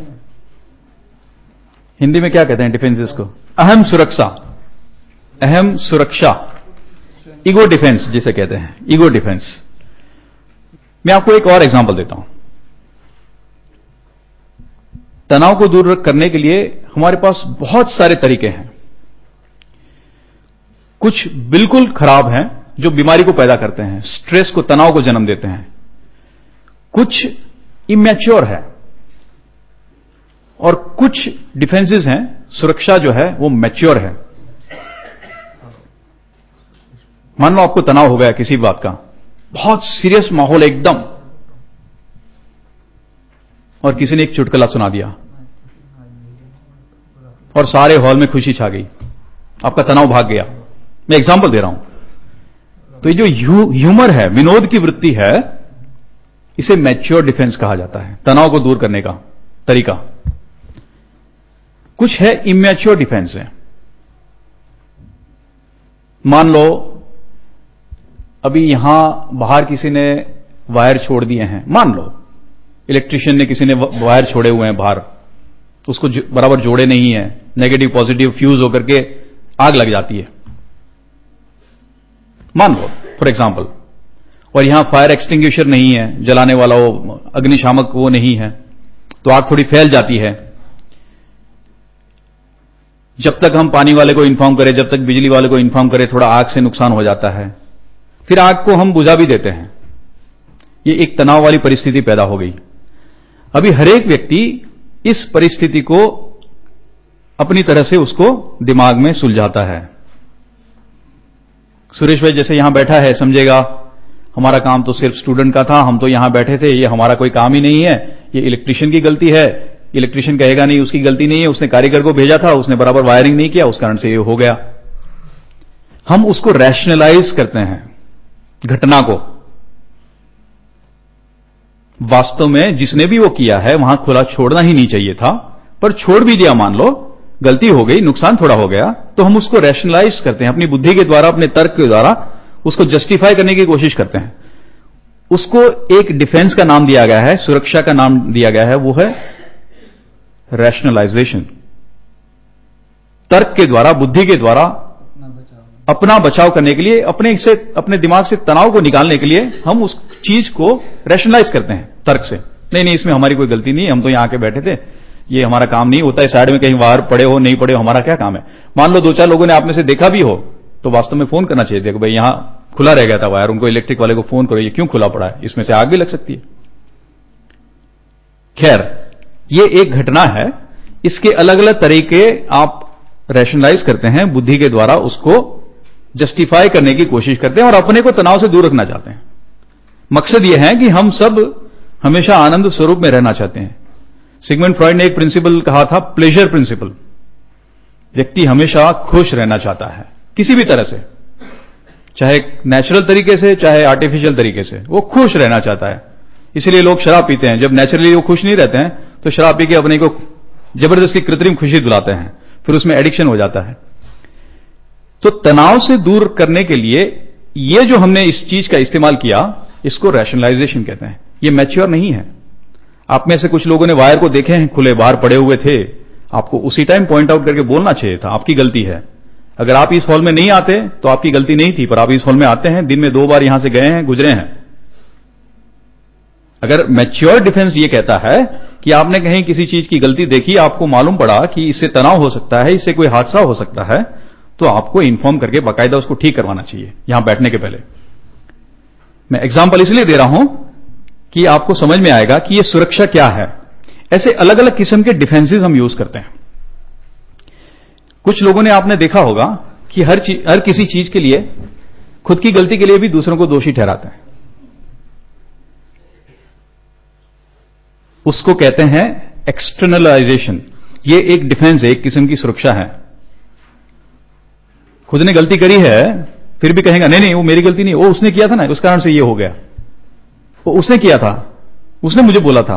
हिंदी में, क्या कहते हैं डिफेंसेस को? अहम सुरक्षा, अहम सुरक्षा, ईगो डिफेंस जिसे कहते हैं, ईगो डिफेंस। मैं आपको एक और एग्जांपल देता हूं। तनाव को दूर करने के लिए हमारे पास बहुत सारे तरीके हैं। कुछ बिल्कुल खराब हैं जो बीमारी को पैदा करते हैं, स्ट्रेस को, तनाव को जन्म देते हैं। कुछ इमैच्योर है और कुछ डिफेंसेस हैं, सुरक्षा जो है वो मैच्योर है। मान लो आपको तनाव हो गया किसी बात का, बहुत सीरियस माहौल एकदम, और किसी ने एक चुटकुला सुना दिया और सारे हॉल में खुशी छा गई, आपका तनाव भाग गया। मैं एग्जांपल दे रहा हूं। तो ये जो ह्यूमर है, विनोद की वृत्ति है, इसे मैच्योर डिफेंस कहा जाता है, तनाव को दूर करने का तरीका। कुछ है इमैच्योर डिफेंस है। मान लो अभी यहां बाहर किसी ने वायर छोड़ दिए हैं, मान लो इलेक्ट्रिशियन ने, किसी ने वायर छोड़े हुए हैं बाहर, उसको बराबर जोड़े नहीं है, नेगेटिव पॉजिटिव फ्यूज होकर के आग लग जाती है, मान लो फॉर एग्जांपल। और यहां फायर एक्सटिंग्विशर नहीं है, जलाने वाला वो अग्निशामक वो नहीं है, तो आग थोड़ी फैल जाती है। जब तक हम पानी वाले को इन्फॉर्म करें, जब तक बिजली वाले को इन्फॉर्म करें, थोड़ा आग से नुकसान हो जाता है, फिर आग को हम बुझा भी देते हैं। ये एक तनाव वाली परिस्थिति पैदा हो गई। अभी हर एक व्यक्ति इस परिस्थिति को अपनी तरह से उसको दिमाग में सुलझाता है। सुरेश भाई जैसे यहां बैठा है, समझेगा हमारा काम तो सिर्फ स्टूडेंट का था, हम तो यहां बैठे थे, ये हमारा कोई काम ही नहीं है, ये इलेक्ट्रिशियन की गलती है। इलेक्ट्रिशियन कहेगा नहीं उसकी गलती नहीं है, उसने कारीगर को भेजा था, उसने बराबर वायरिंग नहीं किया, उस कारण से ये हो गया। हम उसको रैशनलाइज करते हैं घटना को। वास्तव में जिसने भी वो किया है वहां खुला छोड़ना ही नहीं चाहिए था, पर छोड़ भी दिया। मान लो गलती हो गई, नुकसान थोड़ा हो गया, तो हम उसको रैशनलाइज करते हैं, अपनी बुद्धि के द्वारा, अपने तर्क के द्वारा उसको जस्टिफाई करने की कोशिश करते हैं। उसको एक डिफेंस का नाम दिया गया है, सुरक्षा का नाम दिया गया है, वो है रैशनलाइजेशन। तर्क के द्वारा, बुद्धि के द्वारा अपना बचाव करने के लिए, अपने दिमाग से तनाव को निकालने के लिए हम उस चीज को रैशनलाइज करते हैं तर्क से। नहीं, इसमें हमारी कोई गलती नहीं, हम तो यहां आके बैठे थे, ये हमारा काम नहीं होता है, साइड में कहीं बाहर पड़े हो नहीं पड़े हो, हमारा क्या काम है। मान लो 2-4 लोगों ने आप में से देखा भी हो, तो वास्तव में फोन करना चाहिए था कि भाई यहां खुला रह गया था वायर, उनको इलेक्ट्रिक वाले को फोन करो, ये क्यों खुला पड़ा है, इसमें से आग भी लग सकती है। खैर, ये एक घटना है, इसके अलग अलग तरीके आप रैशनलाइज करते हैं, बुद्धि के द्वारा उसको जस्टिफाई करने की कोशिश करते हैं और अपने को तनाव से दूर रखना चाहते हैं। मकसद यह है कि हम सब हमेशा आनंद स्वरूप में रहना चाहते हैं। सिगमंड फ्रॉइड ने एक प्रिंसिपल कहा था, प्लेजर प्रिंसिपल। व्यक्ति हमेशा खुश रहना चाहता है किसी भी तरह से, चाहे नेचुरल तरीके से चाहे आर्टिफिशियल तरीके से, वो खुश रहना चाहता है। इसलिए लोग शराब पीते हैं, जब नेचुरली वो खुश नहीं रहते हैं तो शराब पी के अपने को जबरदस्ती कृत्रिम खुशी दिलाते हैं, फिर उसमें एडिक्शन हो जाता है। तो तनाव से दूर करने के लिए ये जो हमने इस चीज का इस्तेमाल किया, इसको रैशनलाइजेशन कहते हैं। ये मैच्योर नहीं है। आप में से कुछ लोगों ने वायर को देखे हैं, खुले बाहर पड़े हुए थे, आपको उसी टाइम पॉइंट आउट करके बोलना चाहिए था, आपकी गलती है। अगर आप इस हॉल में नहीं आते तो आपकी गलती नहीं थी, पर आप इस हॉल में आते हैं, दिन में 2 बार यहां से गए हैं, गुजरे हैं। अगर मैच्योर डिफेंस ये कहता है कि आपने कहीं किसी चीज की गलती देखी, आपको मालूम पड़ा कि इससे तनाव हो सकता है, इससे कोई हादसा हो सकता है, तो आपको इन्फॉर्म करके बाकायदा उसको ठीक करवाना चाहिए यहां बैठने के पहले। मैं एग्जाम्पल इसलिए दे रहा हूं कि आपको समझ में आएगा कि यह सुरक्षा क्या है। ऐसे अलग अलग किस्म के डिफेंसेस हम यूज करते हैं। कुछ लोगों ने आपने देखा होगा कि हर किसी चीज के लिए, खुद की गलती के लिए भी दूसरों को दोषी ठहराते हैं। उसको कहते हैं एक्सटर्नलाइजेशन। ये एक डिफेंस है, एक किस्म की सुरक्षा है। खुद ने गलती करी है, फिर भी कहेगा नहीं वो मेरी गलती नहीं, वो उसने किया था ना, उस कारण से ये हो गया, वो उसने किया था, उसने मुझे बोला था।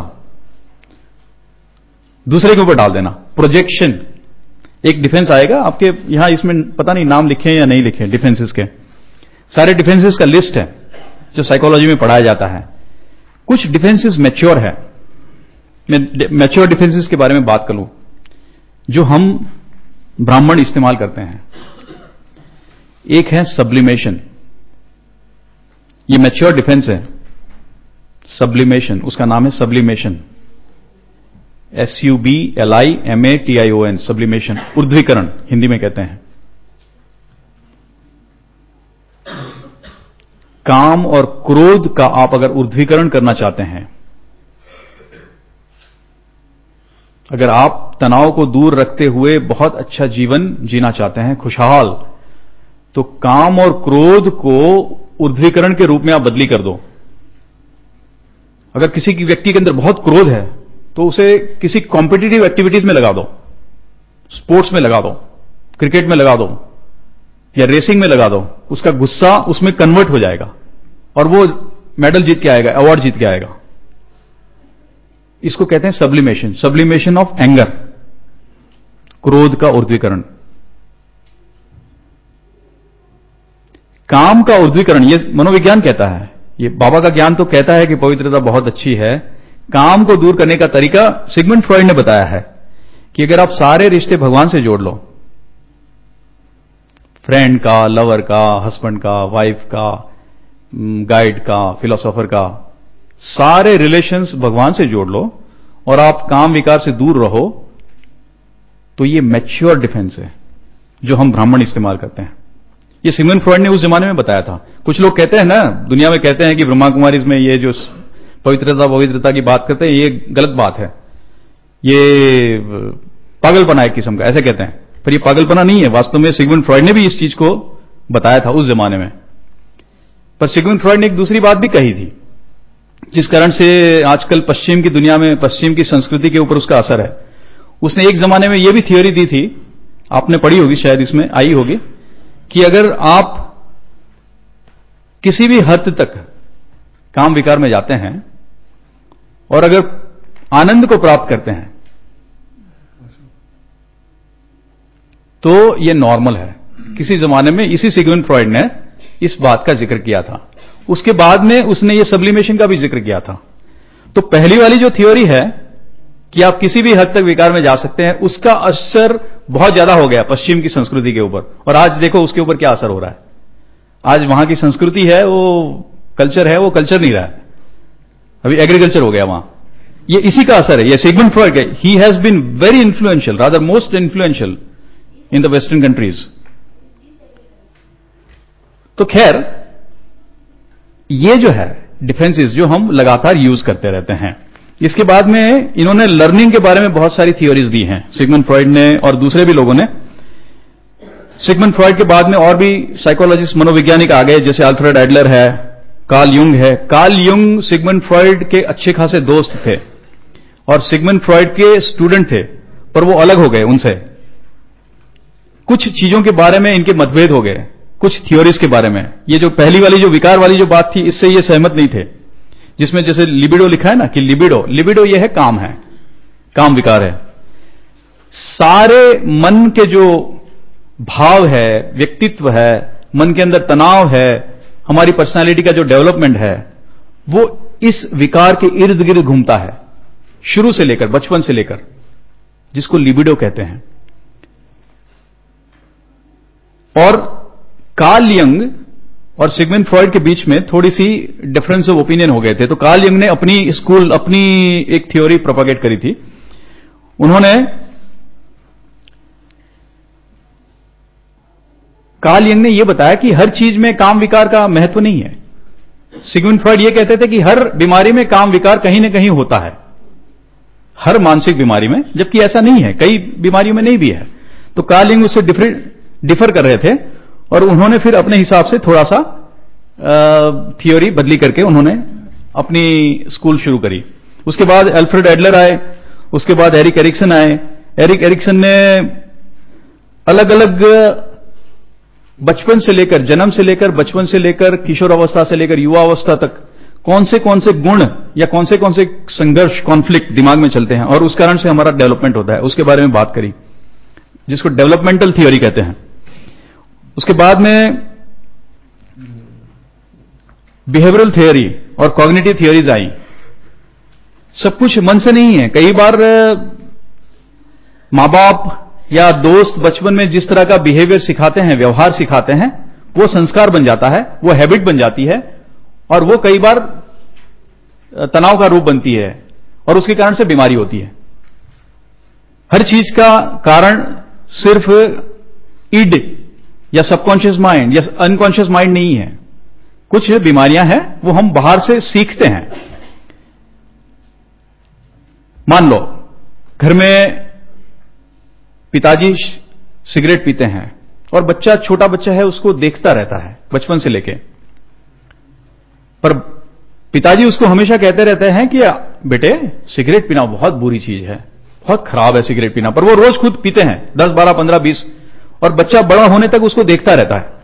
दूसरे के ऊपर डाल देना, प्रोजेक्शन। एक डिफेंस आएगा आपके यहां, इसमें पता नहीं नाम लिखे या नहीं लिखे डिफेंसेस के, सारे डिफेंसेस का लिस्ट है जो साइकोलॉजी में पढ़ाया जाता है। कुछ डिफेंसेस मैच्योर है। मैं मैच्योर डिफेंसेस के बारे में बात करूं जो हम ब्राह्मण इस्तेमाल करते हैं। एक है सब्लिमेशन, ये मैच्योर डिफेंस है। सब्लिमेशन, उसका नाम है सब्लिमेशन, SUBLIMATION, सब्लिमेशन, ऊर्ध्वीकरण हिंदी में कहते हैं। काम और क्रोध का आप अगर ऊर्ध्वीकरण करना चाहते हैं, अगर आप तनाव को दूर रखते हुए बहुत अच्छा जीवन जीना चाहते हैं, खुशहाल, तो काम और क्रोध को ऊर्ध्वीकरण के रूप में आप बदली कर दो। अगर किसी की व्यक्ति के अंदर बहुत क्रोध है तो उसे किसी कॉम्पिटिटिव एक्टिविटीज में लगा दो, स्पोर्ट्स में लगा दो, क्रिकेट में लगा दो या रेसिंग में लगा दो। उसका गुस्सा उसमें कन्वर्ट हो जाएगा और वो मेडल जीत के आएगा, अवार्ड जीत के आएगा। इसको कहते हैं सब्लिमेशन, सब्लिमेशन ऑफ एंगर, क्रोध का ऊर्ध्वीकरण। काम का ऊर्ध्वीकरण ये मनोविज्ञान कहता है, ये बाबा का ज्ञान तो कहता है कि पवित्रता बहुत अच्छी है। काम को दूर करने का तरीका सिगमंड फ्रॉइड ने बताया है कि अगर आप सारे रिश्ते भगवान से जोड़ लो, फ्रेंड का, लवर का, हस्बैंड का, वाइफ का, गाइड का, फिलोसोफर का, सारे रिलेशंस भगवान से जोड़ लो और आप काम विकार से दूर रहो, तो ये मैच्योर डिफेंस है जो हम ब्राह्मण इस्तेमाल करते हैं। ये सिगमंड फ्रॉइड ने उस जमाने में बताया था। कुछ लोग कहते हैं ना, दुनिया में कहते हैं कि ब्रह्मा कुमारीज में ये जो पवित्रता की बात करते हैं, ये गलत बात है, ये पागलपना एक किस्म का, ऐसे कहते हैं। पर ये पागलपना नहीं है, वास्तव में सिगमंड फ्रॉइड ने भी इस चीज को बताया था उस जमाने में। पर सिगमंड फ्रॉइड ने एक दूसरी बात भी कही थी, जिस कारण से आजकल पश्चिम की दुनिया में, पश्चिम की संस्कृति के ऊपर उसका असर है। उसने एक जमाने में यह भी थियोरी दी थी, आपने पढ़ी होगी, शायद इसमें आई होगी, कि अगर आप किसी भी हद तक काम विकार में जाते हैं और अगर आनंद को प्राप्त करते हैं, तो ये नॉर्मल है। किसी जमाने में इसी सिगमंड फ्रॉइड ने इस बात का जिक्र किया था। उसके बाद में उसने ये सब्लिमेशन का भी जिक्र किया था। तो पहली वाली जो थ्योरी है कि आप किसी भी हद तक विकार में जा सकते हैं, उसका असर बहुत ज्यादा हो गया पश्चिम की संस्कृति के ऊपर। और आज देखो उसके ऊपर क्या असर हो रहा है। आज वहां की संस्कृति है, वो कल्चर है, वो कल्चर नहीं रहा है, अभी एग्रीकल्चर हो गया वहां। ये इसी का असर है, ये सिगमंड फ्रॉइड का। He has been very influential, rather most influential in the western countries. तो खैर, ये जो है डिफेंसेस जो हम लगातार यूज करते रहते हैं। इसके बाद में इन्होंने लर्निंग के बारे में बहुत सारी थियोरीज दी हैं, सिगमंड फ्रॉइड ने और दूसरे भी लोगों ने। सिगमंड फ्रॉइड के बाद में और भी साइकोलॉजिस्ट, मनोवैज्ञानिक आ गए, जैसे अल्फ्रेड एडलर है, कार्ल युंग है। कार्ल युंग सिगमंड फ्रॉइड के अच्छे खासे दोस्त थे और सिगमंड फ्रॉइड के स्टूडेंट थे, पर वो अलग हो गए उनसे। कुछ चीजों के बारे में इनके मतभेद हो गए, कुछ थ्योरीज के बारे में। ये जो पहली वाली जो विकार वाली जो बात थी, इससे ये सहमत नहीं थे, जिसमें जैसे लिबिडो लिखा है ना, कि लिबिडो ये है काम, है काम विकार है। सारे मन के जो भाव है, व्यक्तित्व है, मन के अंदर तनाव है, हमारी पर्सनालिटी का जो डेवलपमेंट है, वो इस विकार के इर्द गिर्द घूमता है, शुरू से लेकर, बचपन से लेकर, जिसको लिबिडो कहते हैं। और कार्ल यंग और सिगमंड फ्रॉइड के बीच में थोड़ी सी डिफरेंस ऑफ ओपिनियन हो गए थे। तो कार्ल यंग ने अपनी एक थ्योरी प्रोपागेट करी थी। कार्ल यंग ने यह बताया कि हर चीज में काम विकार का महत्व नहीं है। सिगमंड फ्रॉइड यह कहते थे कि हर बीमारी में काम विकार कहीं ना कहीं होता है, हर मानसिक बीमारी में, जबकि ऐसा नहीं है, कई बीमारियों में नहीं भी है। तो कार्ल यंग उससे डिफर कर रहे थे और उन्होंने फिर अपने हिसाब से थोड़ा सा थियोरी बदली करके उन्होंने अपनी स्कूल शुरू करी। उसके बाद अल्फ्रेड एडलर आए, उसके बाद एरिक एरिक्सन आए। एरिक एरिक्सन ने अलग अलग बचपन से लेकर, जन्म से लेकर, बचपन से लेकर किशोर अवस्था से लेकर युवा अवस्था तक कौन से गुण या कौन से संघर्ष, कॉन्फ्लिक्ट दिमाग में चलते हैं और उस कारण से हमारा डेवलपमेंट होता है, उसके बारे में बात करी, जिसको डेवलपमेंटल थियोरी कहते हैं। उसके बाद में बिहेवियरल थियोरी और कॉग्निटिव थियोरीज आई। सब कुछ मन से नहीं है। कई बार मां बाप या दोस्त बचपन में जिस तरह का बिहेवियर सिखाते हैं, व्यवहार सिखाते हैं, वो संस्कार बन जाता है, वो हैबिट बन जाती है और वो कई बार तनाव का रूप बनती है और उसके कारण से बीमारी होती है। हर चीज का कारण सिर्फ इड या सबकॉन्शियस माइंड या अनकॉन्शियस माइंड नहीं है। कुछ बीमारियां हैं वो हम बाहर से सीखते हैं। मान लो घर में पिताजी सिगरेट पीते हैं और बच्चा, छोटा बच्चा है, उसको देखता रहता है बचपन से लेके, पर पिताजी उसको हमेशा कहते रहते हैं कि बेटे सिगरेट पीना बहुत बुरी चीज है, बहुत खराब है सिगरेट पीना, पर वो रोज खुद पीते हैं 10, 12, 15, 20, और बच्चा बड़ा होने तक उसको देखता रहता है।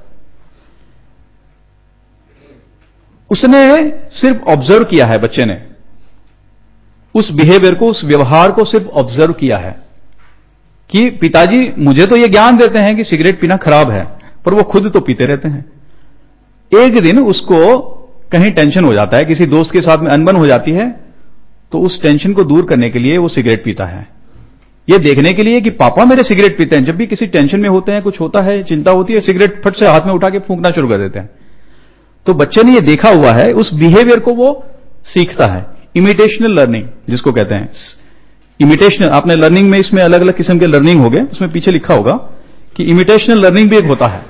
उसने सिर्फ ऑब्जर्व किया है, बच्चे ने उस बिहेवियर को, उस व्यवहार को सिर्फ ऑब्जर्व किया है कि पिताजी मुझे तो ये ज्ञान देते हैं कि सिगरेट पीना खराब है, पर वो खुद तो पीते रहते हैं। एक दिन उसको कहीं टेंशन हो जाता है, किसी दोस्त के साथ में अनबन हो जाती है, तो उस टेंशन को दूर करने के लिए वो सिगरेट पीता है, ये देखने के लिए कि पापा मेरे सिगरेट पीते हैं। जब भी किसी टेंशन में होते हैं, कुछ होता है, चिंता होती है, सिगरेट फट से हाथ में उठा के फूंकना शुरू कर देते हैं। तो बच्चे ने ये देखा हुआ है, उस बिहेवियर को वो सीखता है। इमिटेशनल लर्निंग जिसको कहते हैं। इमिटेशनल, आपने लर्निंग में इसमें अलग अलग किस्म के लर्निंग हो गए, उसमें पीछे लिखा होगा कि इमिटेशनल लर्निंग भी एक होता है,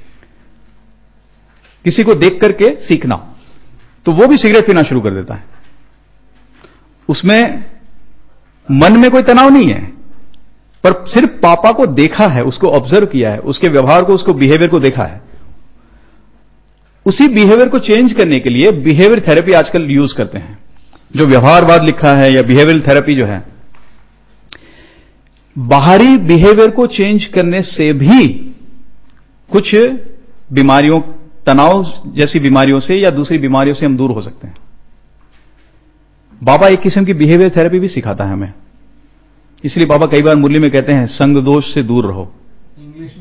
किसी को देख करके सीखना। तो वो भी सिगरेट पीना शुरू कर देता है। उसमें मन में कोई तनाव नहीं है, पर सिर्फ पापा को देखा है, उसको ऑब्जर्व किया है, उसके व्यवहार को, उसको बिहेवियर को देखा है। उसी बिहेवियर को चेंज करने के लिए बिहेवियर थेरेपी आजकल यूज करते हैं, जो व्यवहारवाद लिखा है या बिहेवियर थेरेपी जो है। बाहरी बिहेवियर को चेंज करने से भी कुछ बीमारियों, तनाव जैसी बीमारियों से या दूसरी बीमारियों से हम दूर हो सकते हैं। बाबा एक किस्म की बिहेवियर थेरेपी भी सिखाता है हमें। इसलिए बाबा कई बार मुरली में कहते हैं संग दोष से दूर रहो। इंग्लिश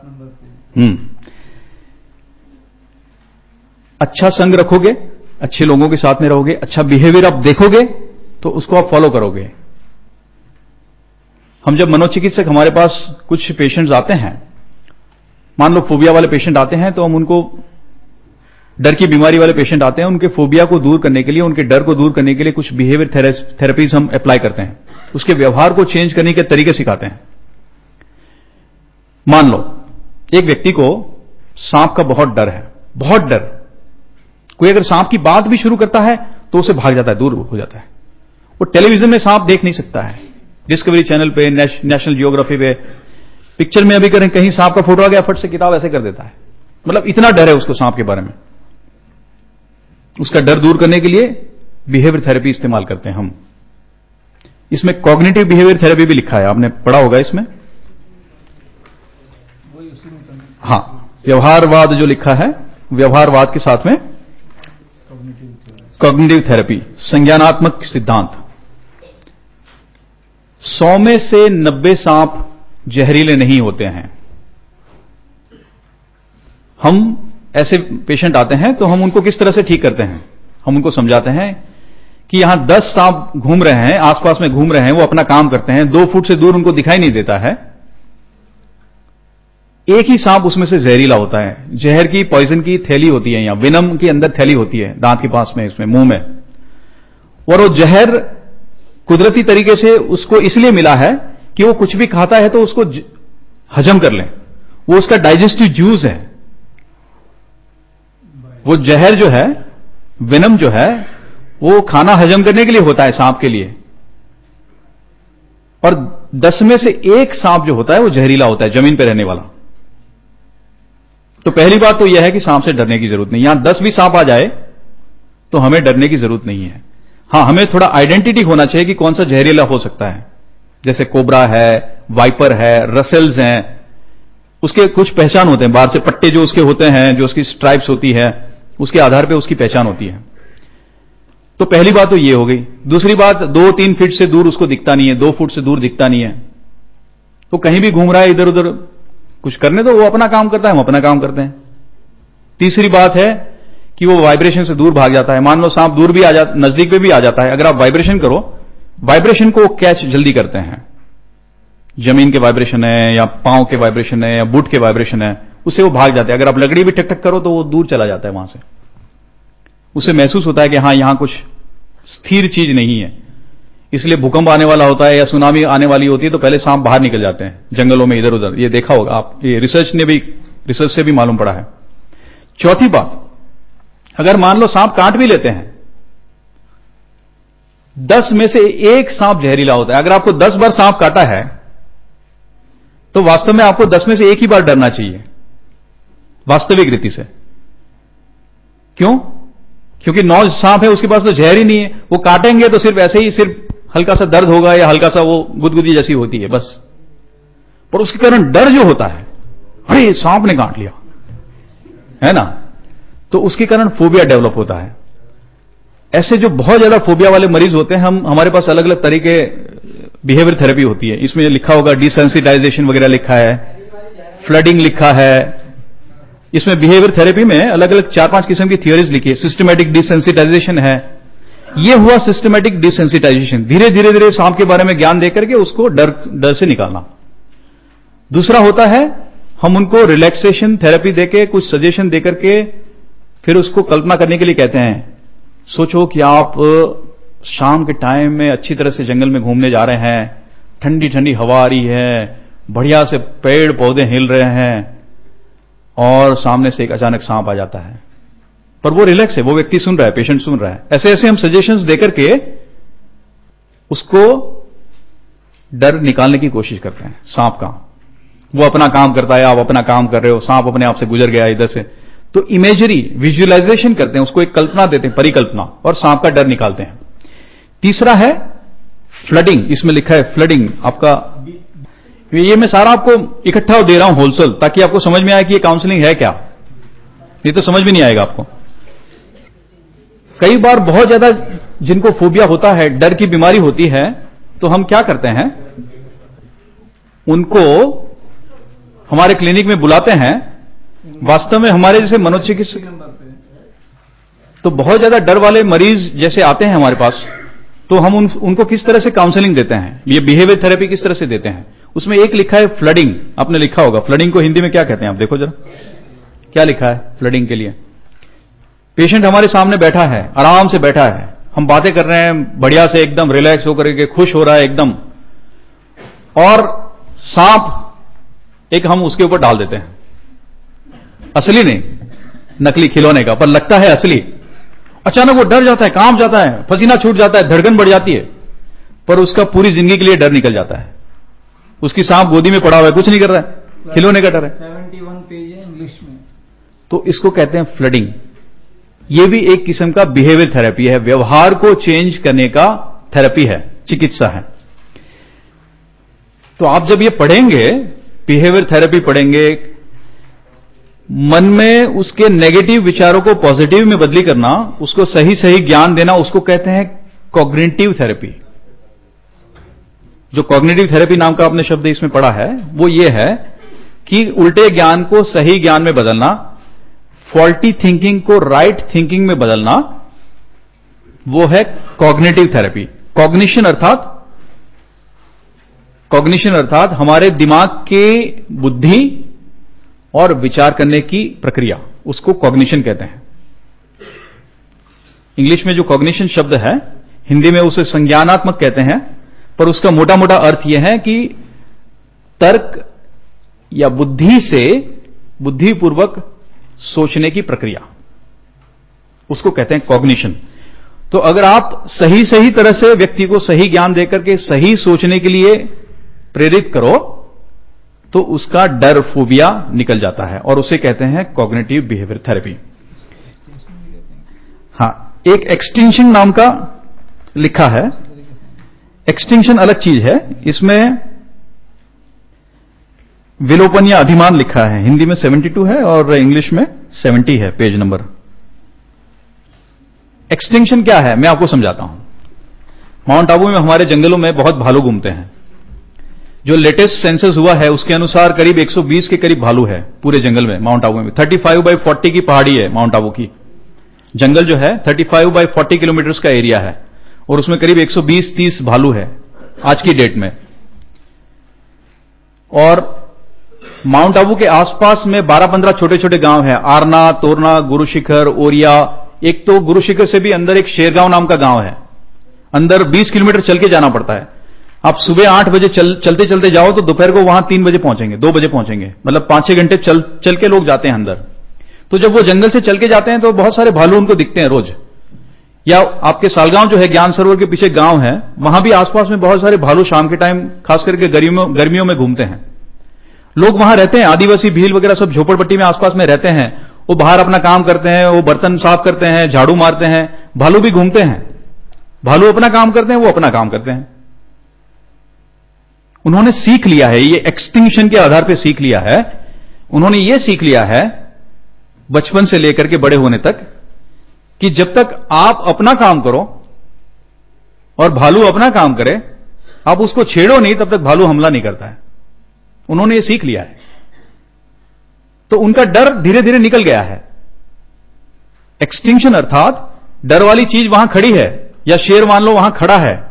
अच्छा संग रखोगे, अच्छे लोगों के साथ में रहोगे, अच्छा बिहेवियर आप देखोगे तो उसको आप फॉलो करोगे। हम जब मनोचिकित्सक हमारे पास कुछ पेशेंट्स आते हैं, मान लो फोबिया वाले पेशेंट आते हैं, तो हम उनको, डर की बीमारी वाले पेशेंट आते हैं, उनके फोबिया को दूर करने के लिए, उनके डर को दूर करने के लिए कुछ बिहेवियर थेरेपीज हम अप्लाई करते हैं, उसके व्यवहार को चेंज करने के तरीके सिखाते हैं। मान लो एक व्यक्ति को सांप का बहुत डर है, बहुत डर, कोई अगर सांप की बात भी शुरू करता है तो उसे भाग जाता है, दूर हो जाता है। वो टेलीविजन में सांप देख नहीं सकता है, डिस्कवरी चैनल पे, नेशनल जियोग्राफी पे, पिक्चर में अभी करें कहीं सांप का फोटो आ गया, फट से किताब ऐसे कर देता है। मतलब इतना डर है उसको सांप के बारे में। उसका डर दूर करने के लिए बिहेवियर थेरेपी इस्तेमाल करते हैं हम। इसमें कॉग्निटिव बिहेवियर थेरेपी भी लिखा है, आपने पढ़ा होगा इसमें। हाँ, व्यवहारवाद जो लिखा है, व्यवहारवाद के साथ में कॉग्निटिव थेरेपी, संज्ञानात्मक सिद्धांत। 100 में से 90 सांप जहरीले नहीं होते हैं। हम ऐसे पेशेंट आते हैं तो हम उनको किस तरह से ठीक करते हैं, हम उनको समझाते हैं कि यहां 10 सांप घूम रहे हैं, आसपास में घूम रहे हैं, वो अपना काम करते हैं, 2 फुट से दूर उनको दिखाई नहीं देता है, एक ही सांप उसमें से जहरीला होता है। जहर की, पॉइजन की थैली होती है, यहां विनम के अंदर थैली होती है दांत के पास में, इसमें मुंह में, और वो जहर कुदरती तरीके से उसको इसलिए मिला है कि वो कुछ भी खाता है तो उसको हजम कर ले, वो उसका डाइजेस्टिव जूस है। वो जहर जो है, विनम जो है, वो खाना हजम करने के लिए होता है सांप के लिए। और 10 में से 1 सांप जो होता है वो जहरीला होता है, जमीन पर रहने वाला। तो पहली बात तो यह है कि सांप से डरने की जरूरत नहीं। यहां 10 भी सांप आ जाए तो हमें डरने की जरूरत नहीं है। हां, हमें थोड़ा आइडेंटिटी होना चाहिए कि कौन सा जहरीला हो सकता है। जैसे कोबरा है, वाइपर है, रसेल्स हैं, उसके कुछ पहचान होते हैं, बाहर से पट्टे जो उसके होते हैं, जो उसकी स्ट्राइप्स होती है, उसके आधार पर उसकी पहचान होती है। तो पहली बात तो ये हो गई। दूसरी बात, 2-3 फीट से दूर उसको दिखता नहीं है, 2 फुट से दूर दिखता नहीं है, तो कहीं भी घूम रहा है इधर उधर, कुछ करने तो वो अपना काम करता है, हम अपना काम करते हैं। तीसरी बात है कि वो वाइब्रेशन से दूर भाग जाता है। मान लो सांप दूर भी आ जाता, नजदीक पे भी आ जाता है, अगर आप वाइब्रेशन करो, वाइब्रेशन को कैच जल्दी करते हैं। जमीन के वाइब्रेशन है या पांव के वाइब्रेशन है या बूट के वाइब्रेशन है, उससे वो भाग जाते हैं। अगर आप लकड़ी भी टक टक करो तो वो दूर चला जाता है वहां से। उसे महसूस होता है कि हां, यहां कुछ स्थिर चीज नहीं है। इसलिए भूकंप आने वाला होता है या सुनामी आने वाली होती है तो पहले सांप बाहर निकल जाते हैं जंगलों में इधर उधर। ये देखा होगा आप, ये रिसर्च से भी मालूम पड़ा है। चौथी बात, अगर मान लो सांप काट भी लेते हैं, 10 में से 1 सांप जहरीला होता है। अगर आपको 10 बार सांप काटा है तो वास्तव में आपको 10 में से 1 ही बार डरना चाहिए, वास्तविक रीति से। क्यों? क्योंकि 9 सांप है, उसके पास तो जहर ही नहीं है। वो काटेंगे तो सिर्फ ऐसे ही, सिर्फ हल्का सा दर्द होगा या हल्का सा वो गुदगुदी जैसी होती है बस। पर उसके कारण डर जो होता है, अरे सांप ने काट लिया, है ना, तो उसके कारण फोबिया डेवलप होता है। ऐसे जो बहुत ज्यादा फोबिया वाले मरीज होते हैं, हमारे पास अलग अलग तरीके बिहेवियर थेरेपी होती है। इसमें लिखा होगा डिसेंसिटाइजेशन वगैरह लिखा है, फ्लडिंग लिखा है। इसमें बिहेवियर थेरेपी में अलग अलग 4-5 किस्म की थियोरीज लिखी है। सिस्टमैटिक डिसेंसिटाइजेशन है, ये हुआ सिस्टमैटिक डिसेंसिटाइजेशन, धीरे धीरे धीरे सांप के बारे में ज्ञान देकर के उसको डर से निकालना। दूसरा होता है, हम उनको रिलैक्सेशन थेरेपी देके, कुछ सजेशन देकर के फिर उसको कल्पना करने के लिए कहते हैं। सोचो कि आप शाम के टाइम में अच्छी तरह से जंगल में घूमने जा रहे हैं, ठंडी ठंडी हवा आ रही है, बढ़िया से पेड़ पौधे हिल रहे हैं, और सामने से एक अचानक सांप आ जाता है। पर वो रिलैक्स है, वो व्यक्ति सुन रहा है, पेशेंट सुन रहा है। ऐसे ऐसे हम सजेशंस देकर के उसको डर निकालने की कोशिश करते हैं सांप का। वो अपना काम करता है, आप अपना काम कर रहे हो, सांप अपने आप से गुजर गया इधर से। तो इमेजरी, विजुअलाइजेशन करते हैं, उसको एक कल्पना देते हैं, परिकल्पना, और सांप का डर निकालते हैं। तीसरा है फ्लडिंग, इसमें लिखा है फ्लडिंग। आपका ये मैं सारा आपको इकट्ठा दे रहा हूं होलसेल, ताकि आपको समझ में आए कि ये काउंसलिंग है क्या। ये तो समझ भी नहीं आएगा आपको। कई बार बहुत ज्यादा जिनको फोबिया होता है, डर की बीमारी होती है, तो हम क्या करते हैं, उनको हमारे क्लिनिक में बुलाते हैं, वास्तव में हमारे जैसे मनोचिकित्सक तो बहुत ज्यादा डर वाले मरीज जैसे आते हैं हमारे पास, तो हम उनको किस तरह से काउंसलिंग देते हैं, ये बिहेवियर थेरेपी किस तरह से देते हैं। उसमें एक लिखा है फ्लडिंग, आपने लिखा होगा। फ्लडिंग को हिंदी में क्या कहते हैं, आप देखो जरा क्या लिखा है फ्लडिंग के लिए। पेशेंट हमारे सामने बैठा है, आराम से बैठा है, हम बातें कर रहे हैं बढ़िया से, एकदम रिलैक्स होकर के, खुश हो रहा है एकदम, और सांप एक हम उसके ऊपर डाल देते हैं, असली नहीं, नकली खिलौने का, पर लगता है असली। अचानक वो डर जाता है, कांप जाता है, पसीना छूट जाता है, धड़कन बढ़ जाती है, पर उसका पूरी जिंदगी के लिए डर निकल जाता है। उसकी सांप गोदी में पड़ा हुआ है, कुछ नहीं कर रहा है, खिलौने का डर है। 71 पेज है इंग्लिश में। तो इसको कहते हैं फ्लडिंग। ये भी एक किस्म का बिहेवियर थेरेपी है, व्यवहार को चेंज करने का थेरेपी है, चिकित्सा है। तो आप जब ये पढ़ेंगे, बिहेवियर थेरेपी पढ़ेंगे, मन में उसके नेगेटिव विचारों को पॉजिटिव में बदली करना, उसको सही सही ज्ञान देना, उसको कहते हैं कॉग्निटिव थेरेपी। जो कॉग्निटिव थेरेपी नाम का आपने शब्द इसमें पढ़ा है, वो ये है कि उल्टे ज्ञान को सही ज्ञान में बदलना, फॉल्टी थिंकिंग को राइट थिंकिंग में बदलना, वो है कॉग्निटिव थेरेपी। कॉग्निशन अर्थात हमारे दिमाग के बुद्धि और विचार करने की प्रक्रिया, उसको कॉग्निशन कहते हैं। इंग्लिश में जो कॉग्निशन शब्द है, हिंदी में उसे संज्ञानात्मक कहते हैं, पर उसका मोटा मोटा अर्थ यह है कि तर्क या बुद्धि से बुद्धिपूर्वक सोचने की प्रक्रिया, उसको कहते हैं कॉग्निशन। तो अगर आप सही सही तरह से व्यक्ति को सही ज्ञान देकर के सही सोचने के लिए प्रेरित करो, तो उसका डर, फोबिया निकल जाता है, और उसे कहते हैं कॉग्निटिव बिहेवियर थेरेपी। हां, एक एक्सटिंक्शन नाम का लिखा है। एक्सटिंक्शन अलग चीज है, इसमें विलोपन या अधिमान लिखा है। हिंदी में 72 है और इंग्लिश में 70 है पेज नंबर। एक्सटिंक्शन क्या है, मैं आपको समझाता हूं। माउंट आबू में हमारे जंगलों में बहुत भालू घूमते हैं। जो लेटेस्ट सेंसस हुआ है उसके अनुसार करीब 120 के करीब भालू है पूरे जंगल में, माउंट आबू में। 35/40 की पहाड़ी है माउंट आबू की। जंगल जो है 35/40 किलोमीटर का एरिया है, और उसमें करीब 120-30 भालू है आज की डेट में। और माउंट आबू के आसपास में 12-15 छोटे छोटे गांव हैं, आरना, तोरना, गुरुशिखर, ओरिया। एक तो गुरुशिखर से भी अंदर एक शेरगांव नाम का गांव है, अंदर 20 किलोमीटर चल के जाना पड़ता है। आप सुबह 8 बजे चलते चलते जाओ तो दोपहर को वहां 3 बजे पहुंचेंगे, 2 बजे पहुंचेंगे, मतलब 5-6 घंटे चल के लोग जाते हैं अंदर। तो जब वो जंगल से चल के जाते हैं तो बहुत सारे भालू उनको दिखते हैं रोज। या आपके सालगांव जो है, ज्ञान सरोवर के पीछे गांव है, वहां भी आसपास में बहुत सारे भालू शाम के टाइम, खास करके गर्मियों में घूमते हैं। लोग वहां रहते हैं, आदिवासी भील वगैरह सब झोपड़पट्टी में आसपास में रहते हैं। वो बाहर अपना काम करते हैं, वो बर्तन साफ करते हैं, झाड़ू मारते हैं। भालू भी घूमते हैं, भालू अपना काम करते हैं, वो अपना काम करते हैं। उन्होंने सीख लिया है, ये एक्सटिंक्शन के आधार पर सीख लिया है। उन्होंने ये सीख लिया है बचपन से लेकर के बड़े होने तक कि जब तक आप अपना काम करो और भालू अपना काम करे, आप उसको छेड़ो नहीं, तब तक भालू हमला नहीं करता है। उन्होंने ये सीख लिया है, तो उनका डर धीरे धीरे निकल गया है। एक्सटिंक्शन अर्थात डर वाली चीज वहां खड़ी है, या शेर मान लो वहां खड़ा है।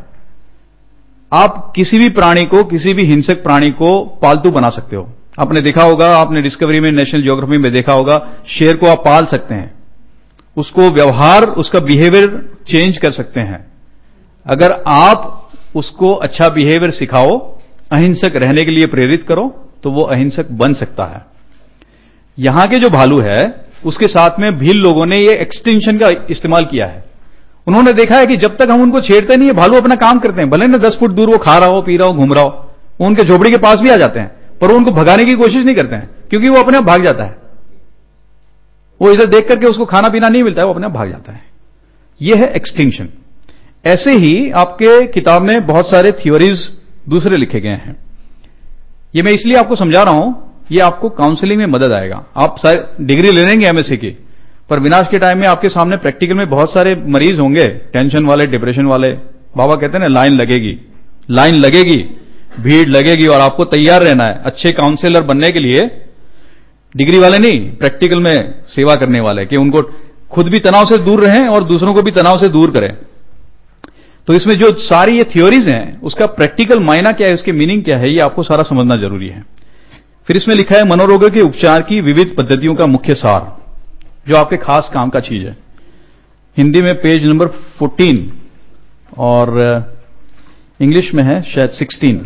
आप किसी भी प्राणी को, किसी भी हिंसक प्राणी को पालतू बना सकते हो। आपने देखा होगा, आपने डिस्कवरी में, नेशनल ज्योग्राफी में देखा होगा, शेर को आप पाल सकते हैं, उसको व्यवहार, उसका बिहेवियर चेंज कर सकते हैं। अगर आप उसको अच्छा बिहेवियर सिखाओ, अहिंसक रहने के लिए प्रेरित करो, तो वो अहिंसक बन सकता है। यहां के जो भालू है, उसके साथ में भील लोगों ने ये एक्सटिंक्शन का इस्तेमाल किया है। उन्होंने देखा है कि जब तक हम उनको छेड़ते नहीं है, भालू अपना काम करते हैं। भले ना 10 फुट दूर वो खा रहा हो, पी रहा हो, घूम रहा हो, वो उनके झोपड़ी के पास भी आ जाते हैं, पर वो उनको भगाने की कोशिश नहीं करते हैं, क्योंकि वो अपने आप भाग जाता है। वो इधर देख करके उसको खाना पीना नहीं मिलता है, वो अपने आप भाग जाता है। यह है एक्सटिंक्शन। ऐसे ही आपके किताब में बहुत सारे थ्योरीज दूसरे लिखे गए हैं। ये मैं इसलिए आपको समझा रहा हूं, ये आपको काउंसलिंग में मदद आएगा। आप सारे डिग्री ले लेंगे एमएससी की, पर विनाश के टाइम में आपके सामने प्रैक्टिकल में बहुत सारे मरीज होंगे, टेंशन वाले, डिप्रेशन वाले। बाबा कहते हैं ना, लाइन लगेगी, लाइन लगेगी। भीड़ लगेगी और आपको तैयार रहना है अच्छे काउंसलर बनने के लिए। डिग्री वाले नहीं, प्रैक्टिकल में सेवा करने वाले, कि उनको खुद भी तनाव से दूर रहें और दूसरों को भी तनाव से दूर करें। तो इसमें जो सारी ये थ्योरीज हैं, उसका प्रैक्टिकल मायना क्या है, उसकी मीनिंग क्या है, ये आपको सारा समझना जरूरी है। फिर इसमें लिखा है मनोरोगों के उपचार की विविध पद्धतियों का मुख्य सार, जो आपके खास काम का चीज है। हिंदी में पेज नंबर 14 और इंग्लिश में है शायद 16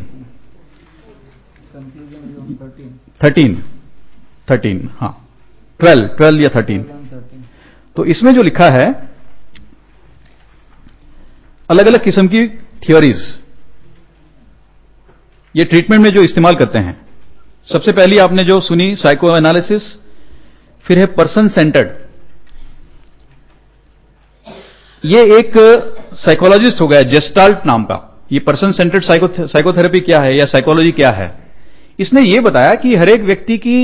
13 हाँ 12 या 13। तो इसमें जो लिखा है अलग अलग किस्म की थियोरीज ये ट्रीटमेंट में जो इस्तेमाल करते हैं। सबसे पहली आपने जो सुनी साइको एनालिसिस, फिर है पर्सन सेंटर्ड। ये एक साइकोलॉजिस्ट हो गया जेस्टाल्ट नाम का। ये पर्सन सेंटर्ड साइकोथेरेपी क्या है या साइकोलॉजी क्या है, इसने ये बताया कि हर एक व्यक्ति की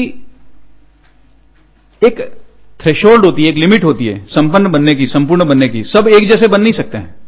एक थ्रेशोल्ड होती है, एक लिमिट होती है संपन्न बनने की, संपूर्ण बनने की। सब एक जैसे बन नहीं सकते हैं।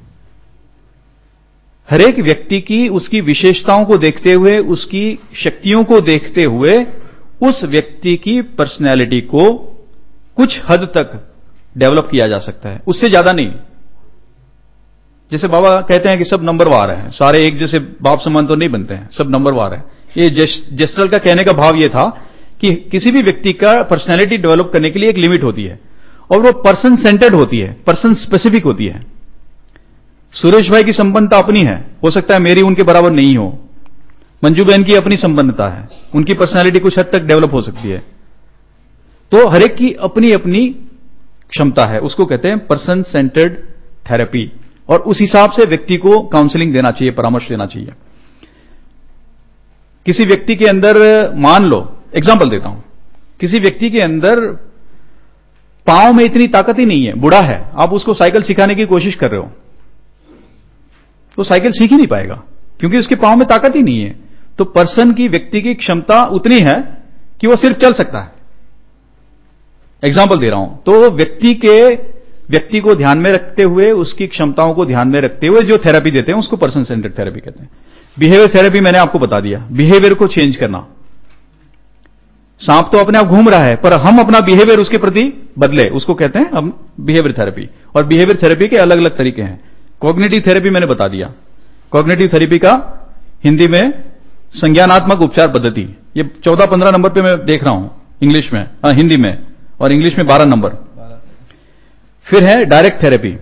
हर एक व्यक्ति की उसकी विशेषताओं को देखते हुए, उसकी शक्तियों को देखते हुए, उस व्यक्ति की पर्सनैलिटी को कुछ हद तक डेवलप किया जा सकता है, उससे ज्यादा नहीं। जैसे बाबा कहते हैं कि सब नंबरवार हैं, सारे एक जैसे बाप समान तो नहीं बनते हैं, सब नंबरवार हैं। ये जेस्टल का कहने का भाव ये था कि किसी भी व्यक्ति का पर्सनैलिटी डेवलप करने के लिए एक लिमिट होती है और वो पर्सन सेंटर्ड होती है, पर्सन स्पेसिफिक होती है। सुरेश भाई की संपन्नता अपनी है, हो सकता है मेरी उनके बराबर नहीं हो। मंजू बहन की अपनी संपन्नता है, उनकी पर्सनैलिटी कुछ हद तक डेवलप हो सकती है। तो हर एक की अपनी अपनी क्षमता है, उसको कहते हैं पर्सन सेंटर्ड थेरेपी। और उस हिसाब से व्यक्ति को काउंसलिंग देना चाहिए, परामर्श देना चाहिए। किसी व्यक्ति के अंदर, मान लो एग्जांपल देता हूं, किसी व्यक्ति के अंदर पांव में इतनी ताकत ही नहीं है, बूढ़ा है, आप उसको साइकिल सिखाने की कोशिश कर रहे हो तो साइकिल सीख ही नहीं पाएगा, क्योंकि उसके पांव में ताकत ही नहीं है। तो पर्सन की, व्यक्ति की क्षमता उतनी है कि वो सिर्फ चल सकता है। एग्जांपल दे रहा हूं। तो व्यक्ति को ध्यान में रखते हुए, उसकी क्षमताओं को ध्यान में रखते हुए जो थेरेपी देते हैं उसको पर्सन सेंटर्ड थेरेपी कहते हैं। बिहेवियर थेरेपी मैंने आपको बता दिया, बिहेवियर को चेंज करना। सांप तो अपने आप घूम रहा है, पर हम अपना बिहेवियर उसके प्रति बदले, उसको कहते हैं हम बिहेवियर थेरेपी। और बिहेवियर थेरेपी के अलग अलग तरीके हैं। कॉग्निटिव थेरेपी मैंने बता दिया। कॉग्निटिव थेरेपी का हिंदी में संज्ञानात्मक उपचार पद्धति, ये 14-15 नंबर पे मैं देख रहा हूं इंग्लिश में, हिंदी में, और इंग्लिश में 12 नंबर। फिर है डायरेक्ट थेरेपी।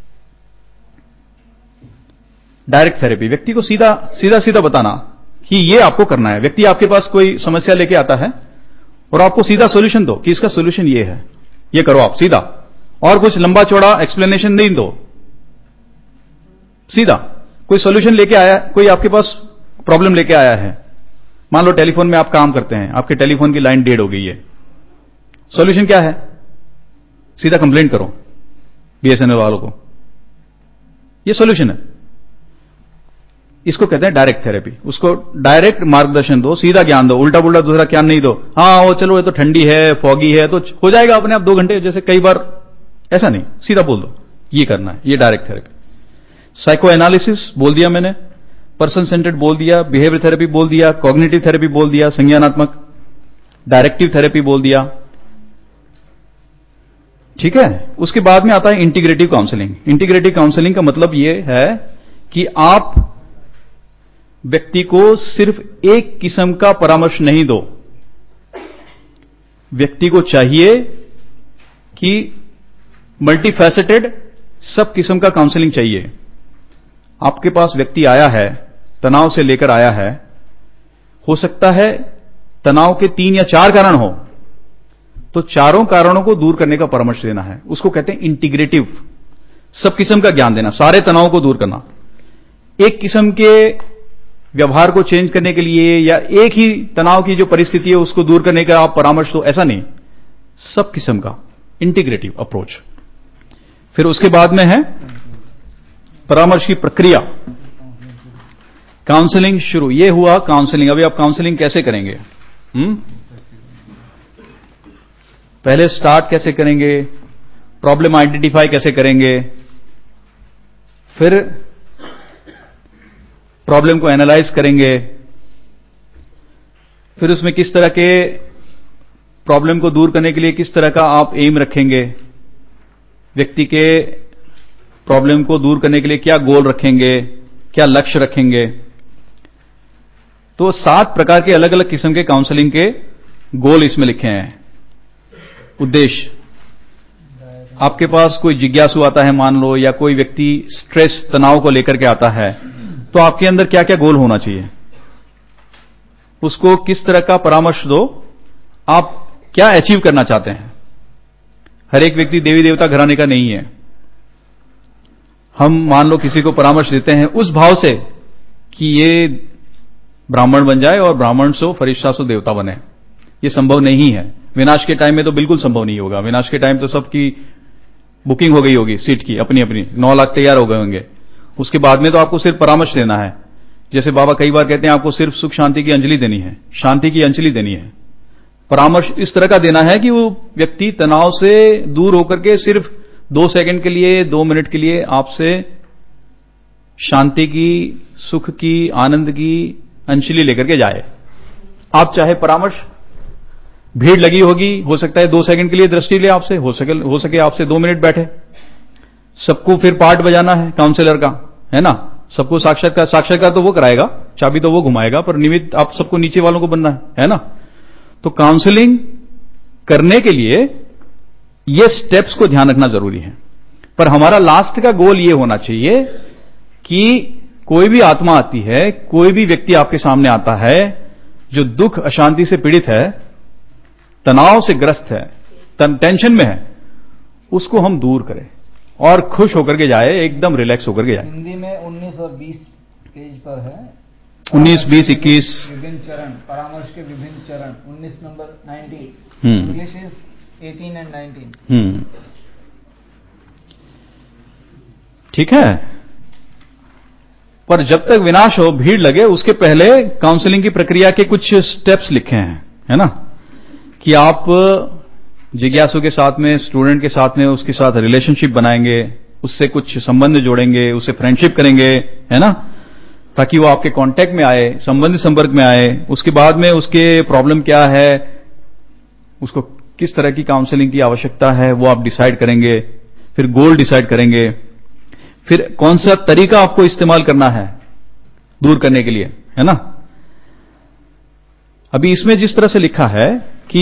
डायरेक्ट थेरेपी व्यक्ति को सीधा सीधा बताना कि ये आपको करना है। व्यक्ति आपके पास कोई समस्या लेके आता है और आपको सीधा सॉल्यूशन दो कि इसका सॉल्यूशन ये है, ये करो आप सीधा, और कुछ लंबा चौड़ा एक्सप्लेनेशन नहीं दो, सीधा। कोई सॉल्यूशन लेके आया, कोई आपके पास प्रॉब्लम लेके आया है, मान लो टेलीफोन में आप काम करते हैं, आपके टेलीफोन की लाइन डेड हो गई है, सॉल्यूशन क्या है? सीधा कंप्लेंट करो बीएसएनएल वालों को, ये सॉल्यूशन है। इसको कहते हैं डायरेक्ट थेरेपी। उसको डायरेक्ट मार्गदर्शन दो, सीधा ज्ञान दो, उल्टा पुल्टा दूसरा ज्ञान नहीं दो। हाँ वो चलो, ये तो ठंडी है, फॉगी है, तो हो जाएगा अपने आप 2 घंटे, जैसे कई बार, ऐसा नहीं, सीधा बोल दो ये करना है, ये डायरेक्ट थेरेपी। साइको एनालिसिस बोल दिया मैंने, पर्सन सेंटर्ड बोल दिया, बिहेवियर थेरेपी बोल दिया, कॉग्निटिव थेरेपी बोल दिया, संज्ञानात्मक, डायरेक्टिव थेरेपी बोल दिया, ठीक है। उसके बाद में आता है इंटीग्रेटिव काउंसलिंग। इंटीग्रेटिव काउंसलिंग का मतलब यह है कि आप व्यक्ति को सिर्फ एक किस्म का परामर्श नहीं दो। व्यक्ति को चाहिए कि मल्टीफैसेटेड, सब किस्म का काउंसलिंग चाहिए। आपके पास व्यक्ति आया है, तनाव से लेकर आया है, हो सकता है तनाव के 3 या 4 कारण हो, तो चारों कारणों को दूर करने का परामर्श देना है। उसको कहते हैं इंटीग्रेटिव, सब किस्म का ज्ञान देना, सारे तनाव को दूर करना। एक किस्म के व्यवहार को चेंज करने के लिए या एक ही तनाव की जो परिस्थिति है उसको दूर करने का आप परामर्श दो, ऐसा नहीं, सब किस्म का इंटीग्रेटिव अप्रोच। फिर उसके बाद में है परामर्श की प्रक्रिया, काउंसलिंग शुरू। ये हुआ काउंसलिंग। अभी आप काउंसलिंग कैसे करेंगे? पहले स्टार्ट कैसे करेंगे, प्रॉब्लम आइडेंटिफाई कैसे करेंगे, फिर प्रॉब्लम को एनालाइज करेंगे, फिर उसमें किस तरह के प्रॉब्लम को दूर करने के लिए किस तरह का आप एम रखेंगे, व्यक्ति के प्रॉब्लम को दूर करने के लिए क्या गोल रखेंगे, क्या लक्ष्य रखेंगे। तो 7 प्रकार के अलग अलग किस्म के काउंसलिंग के गोल इसमें लिखे हैं, उद्देश्य। आपके पास कोई जिज्ञासु आता है मान लो, या कोई व्यक्ति स्ट्रेस तनाव को लेकर के आता है, तो आपके अंदर क्या क्या गोल होना चाहिए, उसको किस तरह का परामर्श दो, आप क्या अचीव करना चाहते हैं। हर एक व्यक्ति देवी देवता घराने का नहीं है। हम मान लो किसी को परामर्श देते हैं उस भाव से कि ये ब्राह्मण बन जाए और ब्राह्मण से फरिश्ता से देवता बने, ये संभव नहीं है। विनाश के टाइम में तो बिल्कुल संभव नहीं होगा। विनाश के टाइम तो सबकी बुकिंग हो गई होगी सीट की, अपनी अपनी 9 लाख तैयार हो गए होंगे। उसके बाद में तो आपको सिर्फ परामर्श देना है। जैसे बाबा कई बार कहते हैं आपको सिर्फ सुख शांति की अंजलि देनी है, शांति की अंजलि देनी है। परामर्श इस तरह का देना है कि वो व्यक्ति तनाव से दूर होकर के सिर्फ 2 सेकंड के लिए, 2 मिनट के लिए आपसे शांति की, सुख की, आनंद की अंजलि लेकर के जाए। आप चाहे परामर्श, भीड़ लगी होगी, हो सकता है 2 सेकंड के लिए दृष्टि ले आपसे, हो सके आपसे 2 मिनट बैठे। सबको फिर पार्ट बजाना है काउंसलर का, है ना। सबको साक्षात्कार तो वो कराएगा, चाबी तो वो घुमाएगा, पर निमित्त आप सबको नीचे वालों को बनना है ना। तो काउंसलिंग करने के लिए ये स्टेप्स को ध्यान रखना जरूरी है। पर हमारा लास्ट का गोल ये होना चाहिए कि कोई भी आत्मा आती है, कोई भी व्यक्ति आपके सामने आता है जो दुख अशांति से पीड़ित है, तनाव से ग्रस्त है, टेंशन में है, उसको हम दूर करें और खुश होकर के जाए, एकदम रिलैक्स होकर के जाए। हिंदी में 19 और 20 पेज पर है 19, 20, 21 विभिन्न चरण, परामर्श के विभिन्न चरण। 19 नंबर 19, इंग्लिश इज 18 and 19। ठीक है। पर जब तक विनाश हो, भीड़ लगे, उसके पहले काउंसलिंग की प्रक्रिया के कुछ स्टेप्स लिखे हैं, है ना, कि आप जिज्ञासु के साथ में, स्टूडेंट के साथ में, उसके साथ रिलेशनशिप बनाएंगे, उससे कुछ संबंध जोड़ेंगे, उससे फ्रेंडशिप करेंगे, है ना, ताकि वो आपके कांटेक्ट में आए, संबंध संपर्क में आए। उसके बाद में उसके प्रॉब्लम क्या है, उसको किस तरह की काउंसलिंग की आवश्यकता है, वो आप डिसाइड करेंगे। फिर गोल डिसाइड करेंगे, फिर कौन सा तरीका आपको इस्तेमाल करना है दूर करने के लिए, है ना। अभी इसमें जिस तरह से लिखा है कि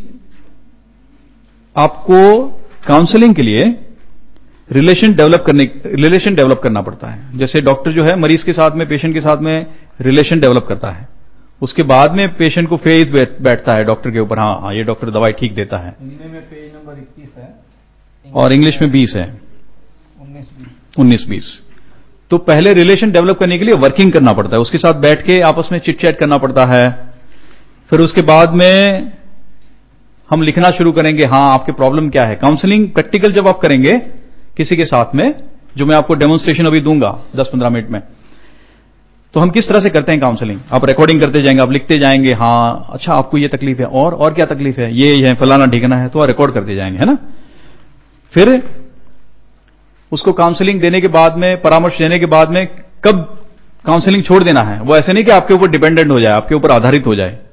आपको काउंसलिंग के लिए रिलेशन डेवलप करना पड़ता है। जैसे डॉक्टर जो है मरीज के साथ में, पेशेंट के साथ में रिलेशन डेवलप करता है, उसके बाद में पेशेंट को फेथ बैठता है डॉक्टर के ऊपर, हाँ ये डॉक्टर दवाई ठीक देता है। हिंदी में पेज नंबर 21 है और इंग्लिश में 20 है, 19-20। तो पहले रिलेशन डेवलप करने के लिए वर्किंग करना पड़ता है, उसके साथ बैठ के आपस में चिट चैट करना पड़ता है। फिर उसके बाद में हम लिखना शुरू करेंगे, हाँ आपके प्रॉब्लम क्या है। काउंसलिंग प्रैक्टिकल जब आप करेंगे किसी के साथ में, जो मैं आपको डेमोन्स्ट्रेशन अभी दूंगा 10-15 मिनट में, तो हम किस तरह से करते हैं काउंसलिंग। आप रिकॉर्डिंग करते जाएंगे, आप लिखते जाएंगे, हाँ अच्छा आपको ये तकलीफ है, और क्या तकलीफ है, ये है, फलाना ठिकाना है, तो आप रिकॉर्ड करते जाएंगे, है ना। फिर उसको काउंसलिंग देने के बाद में, परामर्श देने के बाद में कब काउंसलिंग छोड़ देना है, वो ऐसे नहीं कि आपके ऊपर डिपेंडेंट हो जाए, आपके ऊपर आधारित हो जाए,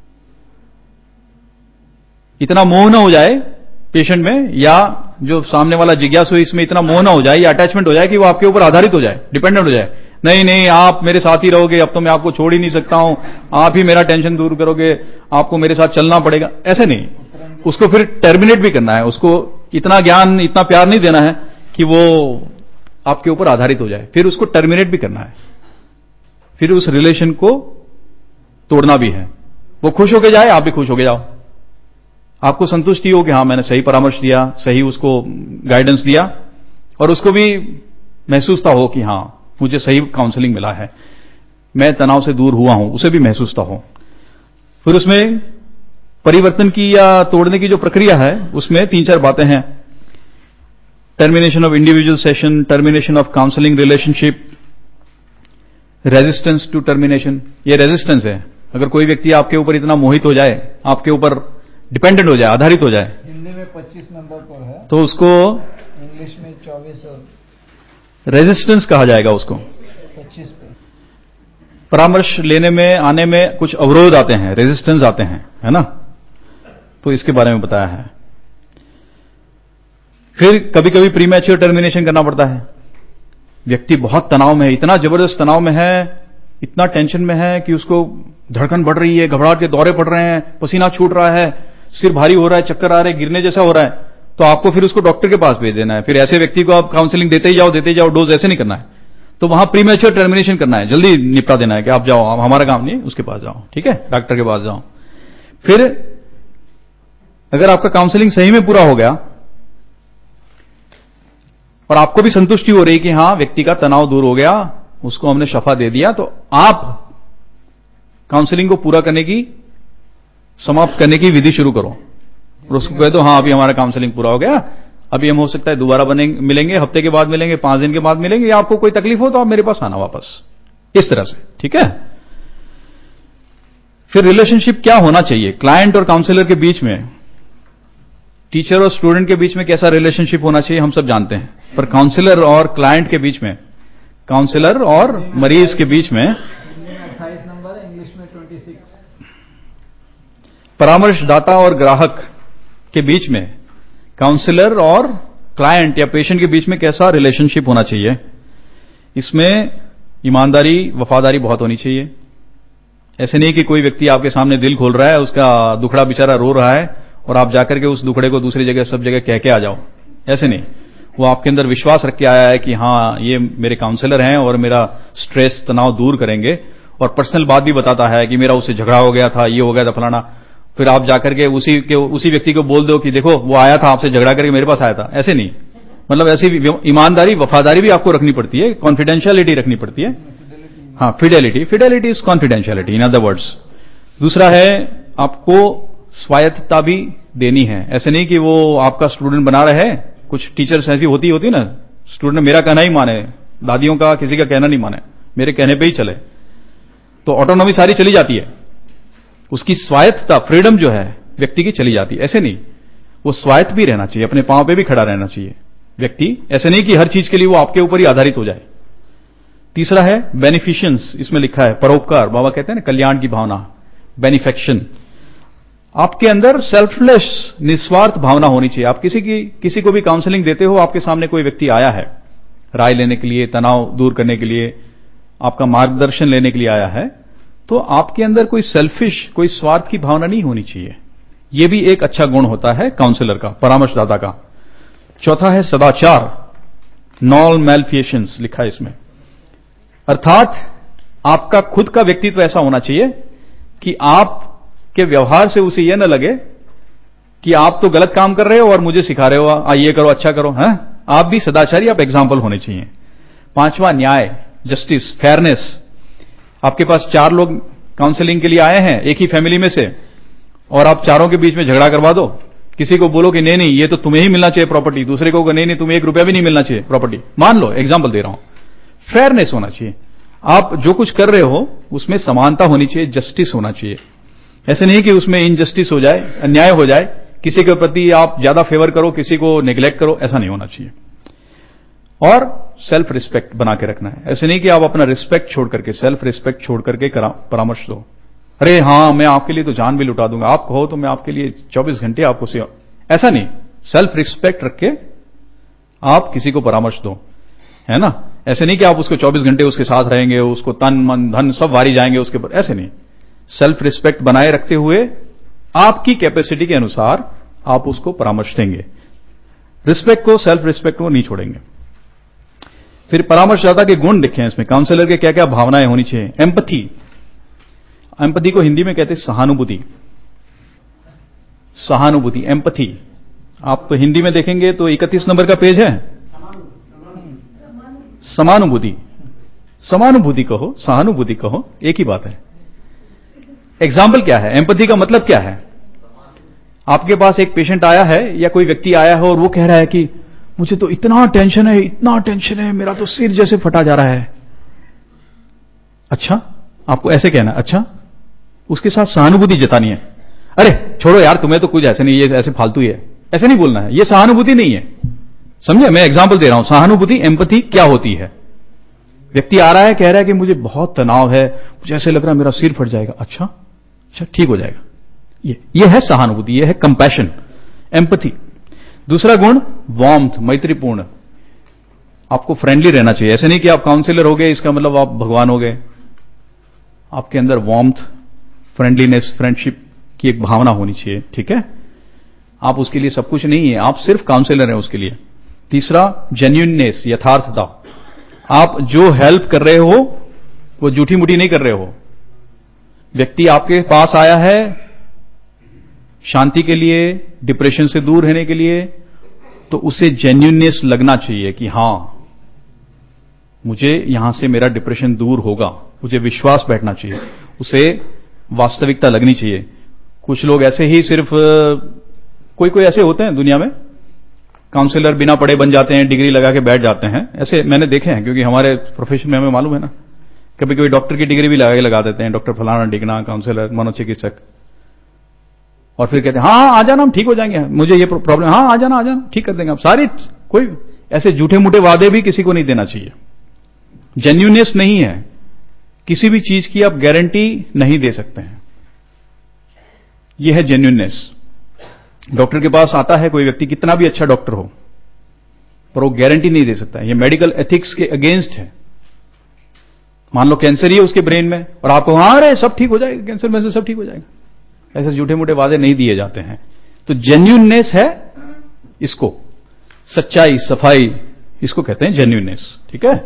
इतना मोह न हो जाए पेशेंट में, या जो सामने वाला जिज्ञासु है इसमें इतना मोह न हो जाए या अटैचमेंट हो जाए कि वो आपके ऊपर आधारित हो जाए, डिपेंडेंट हो जाए। नहीं आप मेरे साथ ही रहोगे, अब तो मैं आपको छोड़ ही नहीं सकता हूं, आप ही मेरा टेंशन दूर करोगे, आपको मेरे साथ चलना पड़ेगा, ऐसे नहीं। उसको फिर टर्मिनेट भी करना है, उसको इतना ज्ञान, इतना प्यार नहीं देना है कि वो आपके ऊपर आधारित हो जाए, फिर उसको टर्मिनेट भी करना है, फिर उस रिलेशन को तोड़ना भी है। वो खुश होके जाए, आप भी खुश होके जाओ, आपको संतुष्टि हो कि हाँ मैंने सही परामर्श दिया, सही उसको गाइडेंस दिया, और उसको भी महसूसता हो कि हाँ मुझे सही काउंसलिंग मिला है, मैं तनाव से दूर हुआ हूं, उसे भी महसूसता हो। फिर उसमें परिवर्तन की या तोड़ने की जो प्रक्रिया है, उसमें 3-4 बातें हैं। Termination of individual session, termination of counselling relationship, resistance to termination. ये रेजिस्टेंस है, अगर कोई व्यक्ति आपके ऊपर इतना मोहित हो जाए, आपके ऊपर डिपेंडेंट हो जाए, आधारित हो जाए, हिंदी में 25 नंबर पर है, तो उसको इंग्लिश में 24 और रेजिस्टेंस कहा जाएगा, उसको 25 पे। परामर्श लेने में आने में कुछ अवरोध आते हैं, रेजिस्टेंस आते हैं, है ना? तो इसके बारे में बताया है। फिर कभी कभी प्रीमैच्योर टर्मिनेशन करना पड़ता है। व्यक्ति बहुत तनाव में है, इतना जबरदस्त तनाव में है, इतना टेंशन में है कि उसको धड़कन बढ़ रही है, घबराहट के दौरे पड़ रहे हैं, पसीना छूट रहा है, सिर भारी हो रहा है, चक्कर आ रहे हैं, गिरने जैसा हो रहा है, तो आपको फिर उसको डॉक्टर के पास भेज देना है। फिर ऐसे व्यक्ति को आप काउंसलिंग देते ही जाओ, डोज ऐसे नहीं करना है। तो वहां प्रीमैच्योर टर्मिनेशन करना है, जल्दी निपटा देना है कि आप जाओ, हमारा काम नहीं, उसके पास जाओ, ठीक है, डॉक्टर के पास जाओ। फिर अगर आपका काउंसलिंग सही में पूरा हो गया और आपको भी संतुष्टि हो रही कि हां व्यक्ति का तनाव दूर हो गया, उसको हमने शफा दे दिया, तो आप काउंसलिंग को पूरा करने की, समाप्त करने की विधि शुरू करो और उसको कह दो, हां अभी हमारा काउंसलिंग पूरा हो गया, अभी हम हो सकता है दोबारा मिलेंगे, हफ्ते के बाद मिलेंगे, 5 दिन के बाद मिलेंगे, या आपको कोई तकलीफ हो तो आप मेरे पास आना वापस, इस तरह से, ठीक है। फिर रिलेशनशिप क्या होना चाहिए क्लाइंट और काउंसलर के बीच में? टीचर और स्टूडेंट के बीच में कैसा रिलेशनशिप होना चाहिए हम सब जानते हैं, पर काउंसलर और क्लाइंट के बीच में, काउंसलर और मरीज के बीच में, 28 नंबर है, इंग्लिश में 26। परामर्शदाता और ग्राहक के बीच में, काउंसलर और क्लाइंट या पेशेंट के बीच में कैसा रिलेशनशिप होना चाहिए? इसमें ईमानदारी, वफादारी बहुत होनी चाहिए। ऐसे नहीं कि कोई व्यक्ति आपके सामने दिल खोल रहा है, उसका दुखड़ा बेचारा रो रहा है और आप जाकर के उस दुखड़े को दूसरी जगह सब जगह कह के आ जाओ, ऐसे नहीं। वो आपके अंदर विश्वास रख के आया है कि हां ये मेरे काउंसलर हैं और मेरा स्ट्रेस, तनाव दूर करेंगे, और पर्सनल बात भी बताता है कि मेरा उससे झगड़ा हो गया था, ये हो गया था, फलाना। फिर आप जाकर के उसी व्यक्ति को बोल दो कि देखो वो आया था आपसे झगड़ा करके मेरे पास आया था, ऐसे नहीं। मतलब ऐसी ईमानदारी, वफादारी भी आपको रखनी पड़ती है, कॉन्फिडेंशियलिटी रखनी पड़ती है। हाँ, fidelity is confidentiality, in other words. दूसरा है आपको स्वायत्तता भी देनी है। ऐसे नहीं कि वो आपका स्टूडेंट बना रहे है, कुछ टीचर्स ऐसी होती ना, स्टूडेंट मेरा कहना ही माने, दादियों का किसी का कहना नहीं माने, मेरे कहने पे ही चले, तो ऑटोनॉमी सारी चली जाती है, उसकी स्वायत्तता, फ्रीडम जो है व्यक्ति की चली जाती है। ऐसे नहीं, वो स्वायत्त भी रहना चाहिए, अपने पांव पे भी खड़ा रहना चाहिए व्यक्ति। ऐसे नहीं कि हर चीज के लिए वो आपके ऊपर ही आधारित हो जाए। तीसरा है बेनिफिशियंस, इसमें लिखा है परोपकार, बाबा कहते हैं ना कल्याण की भावना, बेनिफेक्शन। आपके अंदर सेल्फलेस, निस्वार्थ भावना होनी चाहिए। आप किसी को भी काउंसलिंग देते हो, आपके सामने कोई व्यक्ति आया है राय लेने के लिए, तनाव दूर करने के लिए, आपका मार्गदर्शन लेने के लिए आया है, तो आपके अंदर कोई सेल्फिश, कोई स्वार्थ की भावना नहीं होनी चाहिए। यह भी एक अच्छा गुण होता है काउंसलर का, परामर्शदाता का। चौथा है सदाचार, नॉन मैलफिएशंस लिखा है इसमें, अर्थात आपका खुद का व्यक्तित्व ऐसा होना चाहिए कि आपके व्यवहार से उसे यह न लगे कि आप तो गलत काम कर रहे हो और मुझे सिखा रहे हो, ये करो, अच्छा करो, हैं? आप भी सदाचारी, आप एग्जाम्पल होने चाहिए। पांचवा न्याय, जस्टिस, फेयरनेस। आपके पास 4 लोग काउंसलिंग के लिए आए हैं एक ही फैमिली में से, और आप चारों के बीच में झगड़ा करवा दो। किसी को बोलो कि नहीं ये तो तुम्हें ही मिलना चाहिए प्रॉपर्टी, दूसरे को नहीं तुम्हें 1 रुपया भी नहीं मिलना चाहिए प्रॉपर्टी, मान लो, एग्जाम्पल दे रहा हूं। फेयरनेस होना चाहिए, आप जो कुछ कर रहे हो उसमें समानता होनी चाहिए, जस्टिस होना चाहिए। ऐसे नहीं कि उसमें इनजस्टिस हो जाए, अन्याय हो जाए, किसी के प्रति आप ज्यादा फेवर करो, किसी को नेग्लेक्ट करो, ऐसा नहीं होना चाहिए। और सेल्फ रिस्पेक्ट बना के रखना है। ऐसे नहीं कि आप अपना रिस्पेक्ट छोड़ करके, सेल्फ रिस्पेक्ट छोड़ करके परामर्श दो। अरे हां मैं आपके लिए तो जान भी लुटा दूंगा, आप कहो तो मैं आपके लिए 24 घंटे आपको सेवा, ऐसा नहीं। सेल्फ रिस्पेक्ट रख के आप किसी को परामर्श दो, है ना। ऐसे नहीं कि आप उसको 24 घंटे उसके साथ रहेंगे, उसको तन मन धन सब वारी जाएंगे उसके ऊपर, ऐसे नहीं। सेल्फ रिस्पेक्ट बनाए रखते हुए आपकी कैपेसिटी के अनुसार आप उसको परामर्श देंगे। रिस्पेक्ट को, सेल्फ रिस्पेक्ट को नहीं छोड़ेंगे। फिर परामर्शदाता के गुण लिखे हैं इसमें, काउंसलर के क्या क्या भावनाएं होनी चाहिए। एम्पथी, एम्पथी को हिंदी में कहते हैं सहानुभूति। सहानुभूति, एम्पथी। आप तो हिंदी में देखेंगे तो 31 नंबर का पेज है, समानुभूति। समानुभूति कहो, सहानुभूति कहो, एक ही बात है। एग्जाम्पल क्या है, एम्पथी का मतलब क्या है? आपके पास एक पेशेंट आया है या कोई व्यक्ति आया है और वो कह रहा है कि मुझे तो इतना टेंशन है, इतना टेंशन है, मेरा तो सिर जैसे फटा जा रहा है। अच्छा, आपको ऐसे कहना, अच्छा, उसके साथ सहानुभूति जतानी है। अरे छोड़ो यार, तुम्हें तो कुछ ऐसे नहीं, ये ऐसे फालतू ही है, ऐसे नहीं बोलना है। ये सहानुभूति नहीं है, समझे? मैं एग्जांपल दे रहा हूं। सहानुभूति, एम्पथी क्या होती है? व्यक्ति आ रहा है, कह रहा है कि मुझे बहुत तनाव है, मुझे ऐसे लग रहा है मेरा सिर फट जाएगा। अच्छा अच्छा, ठीक हो जाएगा। ये है सहानुभूति, ये है कंपैशन, एम्पैथी। दूसरा गुण वार्मथ, मैत्रीपूर्ण। आपको फ्रेंडली रहना चाहिए। ऐसे नहीं कि आप काउंसलर हो गए इसका मतलब आप भगवान हो गए। आपके अंदर वार्मथ, फ्रेंडलीनेस, फ्रेंडशिप की एक भावना होनी चाहिए, ठीक है। आप उसके लिए सब कुछ नहीं है, आप सिर्फ काउंसलर हैं उसके लिए। तीसरा जेन्युइननेस, यथार्थता। आप जो हेल्प कर रहे हो वो झूठी मूठी नहीं कर रहे हो। व्यक्ति आपके पास आया है शांति के लिए, डिप्रेशन से दूर रहने के लिए, तो उसे जेन्युइननेस लगना चाहिए कि हां मुझे यहां से मेरा डिप्रेशन दूर होगा, मुझे विश्वास बैठना चाहिए, उसे वास्तविकता लगनी चाहिए। कुछ लोग ऐसे ही सिर्फ कोई ऐसे होते हैं दुनिया में, काउंसलर बिना पढ़े बन जाते हैं, डिग्री लगा के बैठ जाते हैं। ऐसे मैंने देखे हैं, क्योंकि हमारे प्रोफेशन में हमें मालूम है ना। कभी कभी डॉक्टर की डिग्री भी लगा देते हैं, डॉक्टर फलाना डिगना, काउंसलर, मनोचिकित्सक, और फिर कहते हैं हाँ आ जाना हम ठीक हो जाएंगे, मुझे ये प्रॉब्लम, हाँ आ जाना ठीक कर देंगे आप सारी। कोई ऐसे झूठे मूठे वादे भी किसी को नहीं देना चाहिए। जेन्युइननेस नहीं है, किसी भी चीज की आप गारंटी नहीं दे सकते हैं। यह है जेन्युइननेस। डॉक्टर के पास आता है कोई व्यक्ति, कितना भी अच्छा डॉक्टर हो, पर वो गारंटी नहीं दे सकता। ये मेडिकल एथिक्स के अगेंस्ट है। मान लो कैंसर ही है उसके ब्रेन में, और आपको हाँ अरे सब ठीक हो जाएगा, कैंसर में से सब ठीक हो जाएगा, ऐसे झूठे मूठे वादे नहीं दिए जाते हैं। तो जेन्युइननेस है, इसको सच्चाई, सफाई, इसको कहते हैं जेन्युइननेस, ठीक है।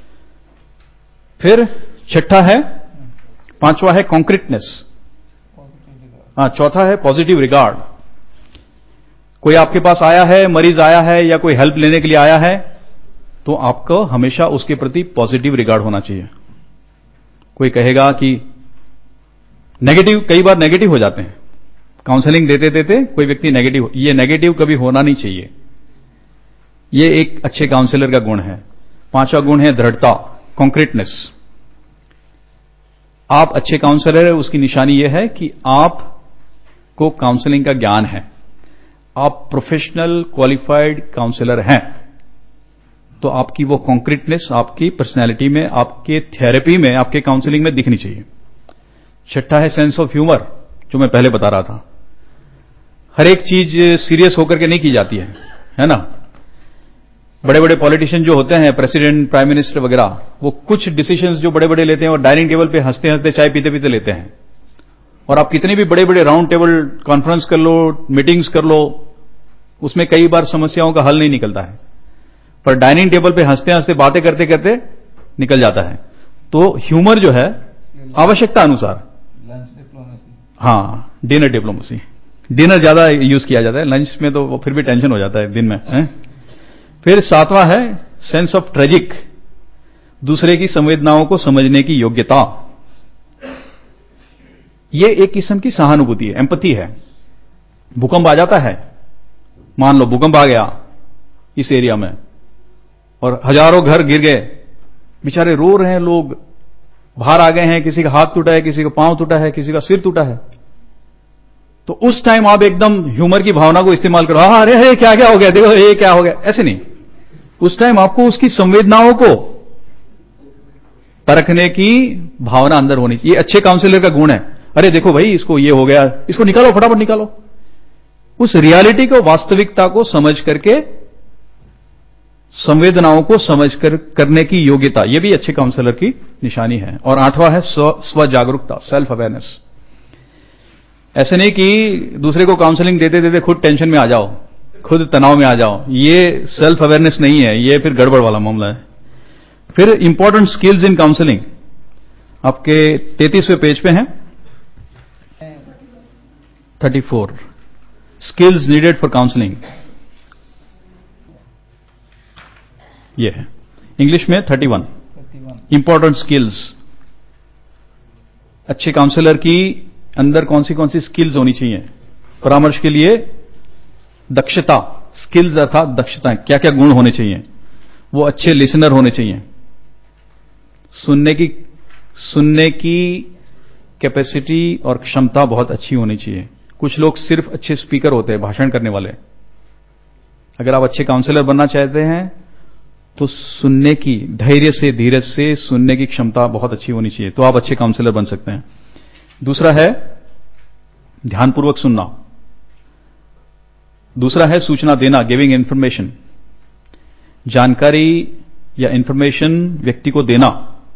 फिर छठा है, पांचवा है कॉन्क्रीटनेस। हाँ, चौथा है पॉजिटिव रिगार्ड। कोई आपके पास आया है, मरीज आया है या कोई हेल्प लेने के लिए आया है, तो आपको हमेशा उसके प्रति पॉजिटिव रिगार्ड होना चाहिए। कोई कहेगा कि नेगेटिव, कई बार नेगेटिव हो जाते हैं काउंसलिंग देते देते, कोई व्यक्ति नेगेटिव, ये नेगेटिव कभी होना नहीं चाहिए। ये एक अच्छे काउंसलर का गुण है। पांचवा गुण है दृढ़ता, कॉन्क्रीटनेस। आप अच्छे काउंसलर है, उसकी निशानी यह है कि आपको काउंसलिंग का ज्ञान है, आप प्रोफेशनल क्वालिफाइड काउंसलर हैं, तो आपकी वो कॉन्क्रीटनेस आपकी पर्सनैलिटी में, आपके थेरेपी में, आपके काउंसलिंग में दिखनी चाहिए। छठा है सेंस ऑफ ह्यूमर, जो मैं पहले बता रहा था। हर एक चीज सीरियस होकर के नहीं की जाती है ना। बड़े बड़े पॉलिटिशियन जो होते हैं, प्रेसिडेंट, प्राइम मिनिस्टर वगैरह, वो कुछ डिसीजंस जो बड़े बड़े लेते हैं और डाइनिंग टेबल पे हंसते हंसते, चाय पीते पीते लेते हैं। और आप कितने भी बड़े बड़े राउंड टेबल कॉन्फ्रेंस कर लो, मीटिंग्स कर लो, उसमें कई बार समस्याओं का हल नहीं निकलता है, पर डाइनिंग टेबल पे हंसते हंसते, बातें करते करते निकल जाता है। तो ह्यूमर जो है आवश्यकता अनुसार, लंच डिप्लोमेसी, हाँ डिनर डिप्लोमेसी, डिनर ज्यादा यूज किया जाता है, लंच में तो फिर भी टेंशन हो जाता है दिन में है? फिर सातवां है सेंस ऑफ ट्रेजिक, दूसरे की संवेदनाओं को समझने की योग्यता। ये एक किस्म की सहानुभूति है, एम्पैथी है। भूकंप आ जाता है, मान लो भूकंप आ गया इस एरिया में और हजारों घर गिर गए, बेचारे रो रहे हैं लोग, बाहर आ गए हैं, किसी का हाथ टूटा है, किसी का पांव टूटा है, किसी का सिर टूटा है। तो उस टाइम आप एकदम ह्यूमर की भावना को इस्तेमाल करो, हाँ अरे क्या क्या हो गया, देखो ये क्या हो गया, ऐसे नहीं। उस टाइम आपको उसकी संवेदनाओं को परखने की भावना अंदर होनी चाहिए। ये अच्छे काउंसलर का गुण है। अरे देखो भाई इसको ये हो गया, इसको निकालो, फटाफट निकालो। उस रियलिटी को, वास्तविकता को समझ करके, संवेदनाओं को समझ कर करने की योग्यता, यह भी अच्छे काउंसलर की निशानी है। और आठवां है स्व जागरूकता, सेल्फ अवेयरनेस। ऐसे नहीं कि दूसरे को काउंसलिंग देते देते खुद टेंशन में आ जाओ, खुद तनाव में आ जाओ, ये सेल्फ अवेयरनेस नहीं है, ये फिर गड़बड़ वाला मामला है। फिर इंपॉर्टेंट स्किल्स इन काउंसलिंग, आपके 33वें पेज पे हैं, 34 स्किल्स नीडेड फॉर काउंसलिंग, ये है। इंग्लिश में 31 इंपॉर्टेंट स्किल्स। अच्छे काउंसलर की अंदर कौन सी स्किल्स होनी चाहिए परामर्श के लिए? दक्षता, स्किल्स अर्थात दक्षता, क्या क्या गुण होने चाहिए? वो अच्छे लिसनर होने चाहिए, सुनने की कैपेसिटी और क्षमता बहुत अच्छी होनी चाहिए। कुछ लोग सिर्फ अच्छे स्पीकर होते हैं, भाषण करने वाले। अगर आप अच्छे काउंसलर बनना चाहते हैं तो सुनने की, धैर्य से, धीरज से सुनने की क्षमता बहुत अच्छी होनी चाहिए, तो आप अच्छे काउंसलर बन सकते हैं। दूसरा है ध्यानपूर्वक सुनना। दूसरा है सूचना देना, गिविंग इंफॉर्मेशन, जानकारी या इंफॉर्मेशन व्यक्ति को देना।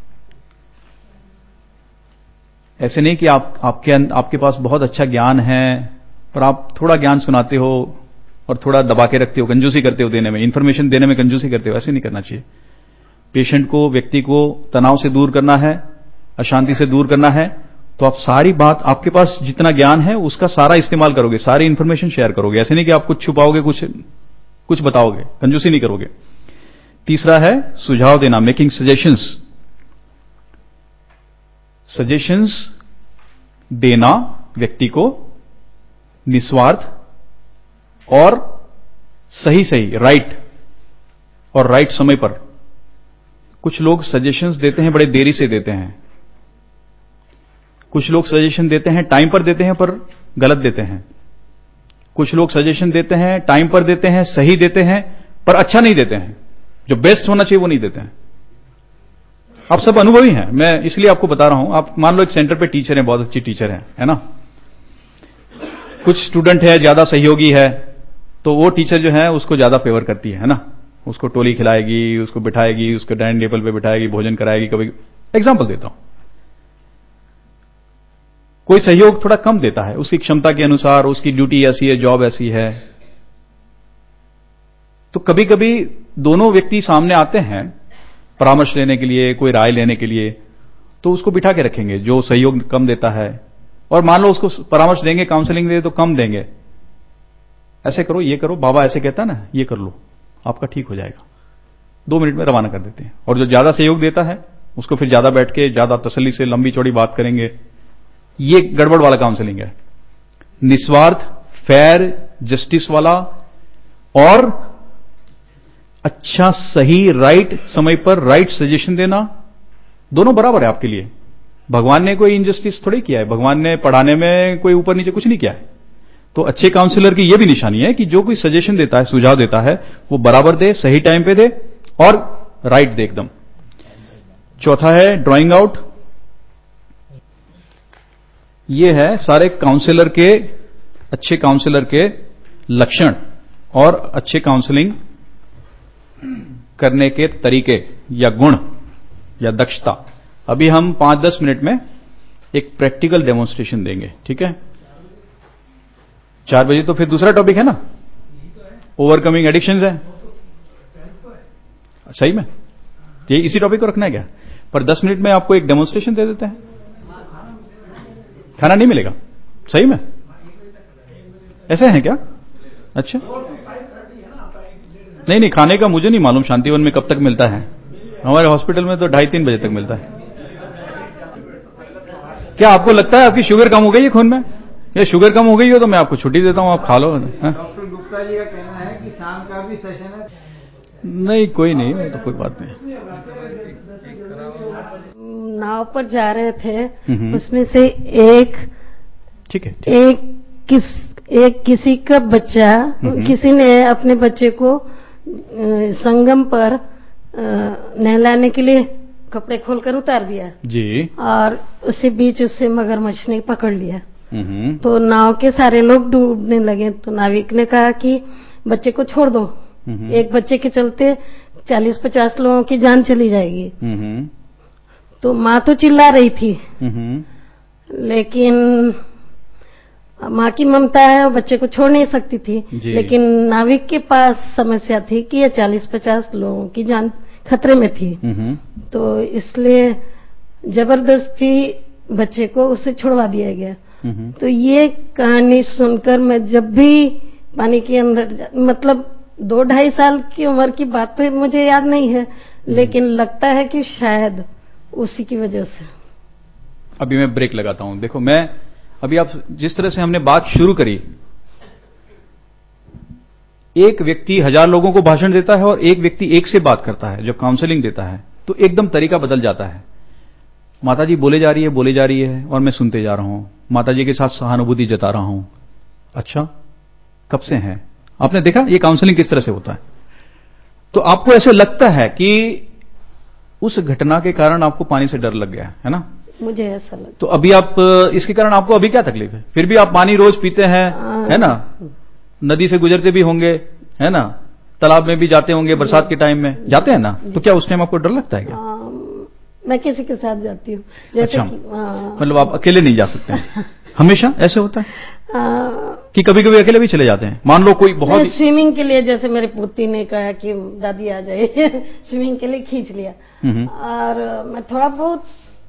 ऐसे नहीं कि आपके पास बहुत अच्छा ज्ञान है और आप थोड़ा ज्ञान सुनाते हो और थोड़ा दबा के रखते हो, कंजूसी करते हो देने में, इंफॉर्मेशन देने में कंजूसी करते हो, ऐसे नहीं करना चाहिए। पेशेंट को, व्यक्ति को तनाव से दूर करना है, अशांति से दूर करना है, तो आप सारी बात, आपके पास जितना ज्ञान है उसका सारा इस्तेमाल करोगे, सारी इंफॉर्मेशन शेयर करोगे। ऐसे नहीं कि आप कुछ छुपाओगे, कुछ बताओगे, कंजूसी नहीं करोगे। तीसरा है सुझाव देना, मेकिंग सजेशंस। सजेशंस देना व्यक्ति को निस्वार्थ और सही राइट और राइट समय पर। कुछ लोग सजेशंस देते हैं, बड़े देरी से देते हैं। कुछ लोग सजेशन देते हैं, टाइम पर देते हैं पर गलत देते हैं। कुछ लोग सजेशन देते हैं, टाइम पर देते हैं, सही देते हैं, पर अच्छा नहीं देते हैं, जो बेस्ट होना चाहिए वो नहीं देते हैं। आप सब अनुभवी हैं, मैं इसलिए आपको बता रहा हूं। आप मान लो एक सेंटर पे टीचर है, बहुत अच्छी टीचर है ना। कुछ स्टूडेंट है, ज्यादा सहयोगी है, तो वो टीचर जो है उसको ज्यादा फेवर करती है ना। उसको टोली खिलाएगी, उसको बिठाएगी, उसको डाइनिंग टेबल पे बिठाएगी, भोजन कराएगी। कभी एग्जाम्पल देता हूं, कोई सहयोग थोड़ा कम देता है, उसकी क्षमता के अनुसार, उसकी ड्यूटी ऐसी है, जॉब ऐसी है, तो कभी कभी दोनों व्यक्ति सामने आते हैं परामर्श लेने के लिए, कोई राय लेने के लिए, तो उसको बिठा के रखेंगे जो सहयोग कम देता है। और मान लो उसको परामर्श देंगे, काउंसलिंग देंगे तो कम देंगे। ऐसे करो, ये करो, बाबा ऐसे कहता ना, ये कर लो, आपका ठीक हो जाएगा। 2 मिनट में रवाना कर देते हैं। और जो ज्यादा सहयोग देता है उसको फिर ज्यादा बैठ के, ज्यादा तसल्ली से लंबी चौड़ी बात करेंगे। ये गड़बड़ वाला काउंसलिंग है। निस्वार्थ, फेयर, जस्टिस वाला और अच्छा, सही, राइट समय पर राइट सजेशन देना, दोनों बराबर है आपके लिए। भगवान ने कोई इनजस्टिस थोड़ी किया है, भगवान ने पढ़ाने में कोई ऊपर नीचे कुछ नहीं किया है। तो अच्छे काउंसलर की यह भी निशानी है कि जो कोई सजेशन देता है, सुझाव देता है, वो बराबर दे, सही टाइम पे दे और राइट दे एकदम। चौथा है ड्राइंग आउट। ये है सारे काउंसलर के, अच्छे काउंसलर के लक्षण और अच्छे काउंसलिंग करने के तरीके या गुण या दक्षता। अभी हम 5-10 मिनट में एक प्रैक्टिकल डेमोन्स्ट्रेशन देंगे, ठीक है। 4 बजे तो फिर दूसरा टॉपिक है ना, ओवरकमिंग एडिक्शंस है। सही में ये इसी टॉपिक को रखना है क्या? पर 10 मिनट में आपको एक डेमोन्स्ट्रेशन दे देते हैं। खाना नहीं मिलेगा? सही में ऐसे है क्या? अच्छा, नहीं, खाने का मुझे नहीं मालूम शांतिवन में कब तक मिलता है। हमारे हॉस्पिटल में तो 2:30-3 बजे तक मिलता है। क्या आपको लगता है आपकी शुगर कम हो गई है खून में? या शुगर कम हो गई हो तो मैं आपको छुट्टी देता हूं, आप खा लो। डॉक्टर गुप्ता जी का कहना है कि शाम का भी सेशन है। नहीं, कोई नहीं, वो तो कोई बात नहीं। नाव पर जा रहे थे, उसमें से एक, ठीक है, एक किसी का बच्चा, किसी ने अपने बच्चे को संगम पर नहलाने के लिए कपड़े खोलकर उतार दिया जी, और उसी बीच उससे मगरमच्छ ने पकड़ लिया। तो नाव के सारे लोग डूबने लगे। तो नाविक ने कहा कि बच्चे को छोड़ दो, एक बच्चे के चलते 40-50 लोगों की जान चली जाएगी। तो माँ तो चिल्ला रही थी, लेकिन माँ की ममता है, बच्चे को छोड़ नहीं सकती थी। लेकिन नाविक के पास समस्या थी कि ये 40-50 लोगों की जान खतरे में थी। तो इसलिए जबरदस्ती बच्चे को उससे छुड़वा दिया गया। तो ये कहानी सुनकर मैं जब भी पानी के अंदर, मतलब 2-2.5 साल की उम्र की बात तो मुझे याद नहीं है, लेकिन लगता है कि शायद उसी की वजह से। अभी मैं ब्रेक लगाता हूं। देखो, मैं अभी आप जिस तरह से हमने बात शुरू करी, एक व्यक्ति 1000 लोगों को भाषण देता है और एक व्यक्ति एक से बात करता है, जब काउंसलिंग देता है तो एकदम तरीका बदल जाता है। माताजी बोले जा रही है और मैं सुनते जा रहा हूं, माताजी के साथ सहानुभूति जता रहा हूं। अच्छा, कब से है? आपने देखा ये काउंसलिंग किस तरह से होता है? तो आपको ऐसे लगता है कि उस घटना के कारण आपको पानी से डर लग गया है ना? मुझे ऐसा लगता तो अभी आप इसके कारण आपको अभी क्या तकलीफ है? फिर भी आप पानी रोज पीते हैं, है ना? नदी से गुजरते भी होंगे, है ना? तालाब में भी जाते होंगे, बरसात के टाइम में जाते हैं ना? तो क्या उस टाइम आपको डर लगता है क्या? मैं किसी के साथ जाती हूँ, जैसे अच्छा, कि मतलब आप अकेले नहीं जा सकते हैं? हमेशा ऐसे होता है कि कभी कभी अकेले भी चले जाते हैं? मान लो कोई बहुत स्विमिंग के लिए, जैसे मेरे पोती ने कहा कि दादी आ जाए स्विमिंग के लिए खींच लिया, और मैं थोड़ा बहुत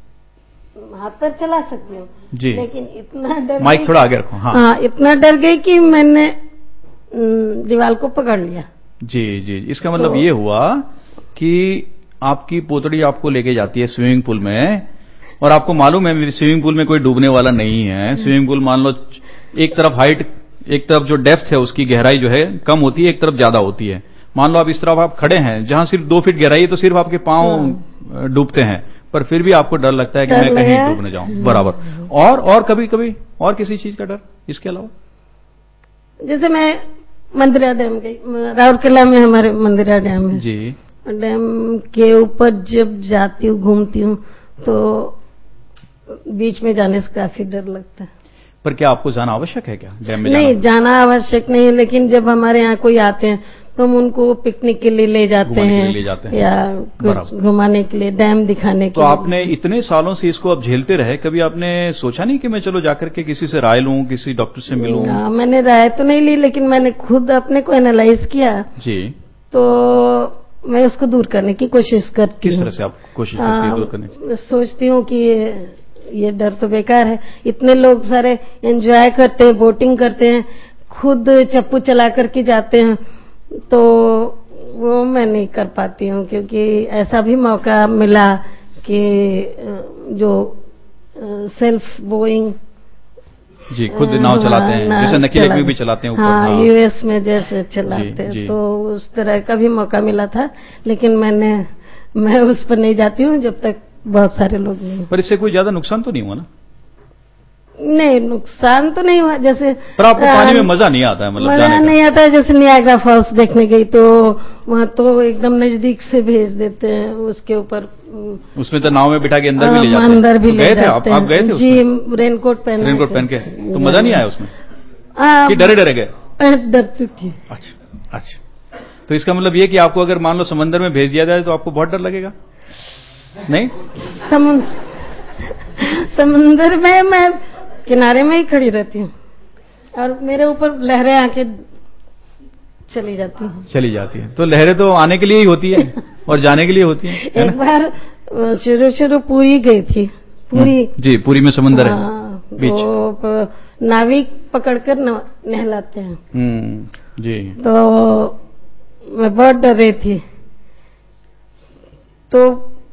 हाथ पर चला सकती हूँ जी, लेकिन इतना डर माइक थोड़ा आगे रखो। हाँ, इतना डर गई कि मैंने दीवार को पकड़ लिया। जी जी, इसका मतलब ये हुआ कि आपकी पोतड़ी आपको लेके जाती है स्विमिंग पूल में, और आपको मालूम है मेरी स्विमिंग पूल में कोई डूबने वाला नहीं है। स्विमिंग पूल मान लो एक तरफ हाइट, एक तरफ जो डेप्थ है उसकी गहराई जो है कम होती है, एक तरफ ज्यादा होती है। मान लो आप इस तरफ आप खड़े हैं जहां सिर्फ 2 फीट गहराई है, तो सिर्फ आपके पांव डूबते हैं, पर फिर भी आपको डर लगता है कि मैं कहीं डूब न जाऊं। बराबर। और कभी कभी और किसी चीज का डर इसके अलावा? जैसे मैं मंदिरा डैम गई, राउरकेला में हमारे मंदिरा डैम है जी, डैम के ऊपर जब जाती हूँ, घूमती हूँ, तो बीच में जाने से काफी डर लगता है। पर क्या आपको जाना आवश्यक है क्या डैम में? नहीं, जाना आवश्यक नहीं है, लेकिन जब हमारे यहाँ कोई आते हैं तो हम उनको पिकनिक के लिए ले जाते हैं, या कुछ घुमाने के लिए, डैम दिखाने के लिए। तो आपने इतने सालों से इसको अब झेलते रहे, कभी आपने सोचा नहीं कि मैं चलो जाकर के किसी से राय लूं, किसी डॉक्टर से मिलूं? मैंने राय तो नहीं ली, लेकिन मैंने खुद अपने को एनालाइज किया जी, तो मैं उसको दूर करने की कोशिश करती हूँ। किस तरह से आप कोशिश करती हैं दूर करने की? सोचती हूँ कि ये डर तो बेकार है, इतने लोग सारे एंजॉय करते हैं, बोटिंग करते हैं, खुद चप्पू चला करके जाते हैं, तो वो मैं नहीं कर पाती हूँ, क्योंकि ऐसा भी मौका मिला कि जो सेल्फ बोइंग जी, खुद नाव चलाते हैं, जैसे नकी लेक में भी चलाते हैं ऊपर। हाँ, यूएस में जैसे चलाते हैं, तो उस तरह का भी मौका मिला था, लेकिन मैं उस पर नहीं जाती हूँ जब तक बहुत सारे लोग नहीं। पर इससे कोई ज्यादा नुकसान तो नहीं हुआ ना? नहीं, नुकसान तो नहीं हुआ। जैसे पर आपको पानी में मजा नहीं आता है, मतलब मजा नहीं आता है। जैसे नियाग्रा फॉल्स देखने गई तो वहाँ तो एकदम नजदीक से भेज देते हैं, उसके ऊपर, उसमें तो नाव में बिठा के अंदर भी ले जाते हैं। अंदर भी ले जाते हैं। आप गए थे? जी, रेनकोट पहन के। तो मजा नहीं आया उसमें कि डरे गए? डरती थी। अच्छा, तो इसका मतलब ये कि आपको अगर मान लो समंदर में भेज दिया जाए तो आपको बहुत डर लगेगा? नहीं, समुंदर में मैं किनारे में ही खड़ी रहती हूँ, और मेरे ऊपर लहरें आके चली जाती हैं। तो लहरें तो आने के लिए ही होती है और जाने के लिए होती है। एक बार शुरू पूरी गई थी, जी, पूरी में समुंदर है बीच, वो नाविक पकड़कर नहलाते हैं। जी, तो मैं बहुत डर रही थी, तो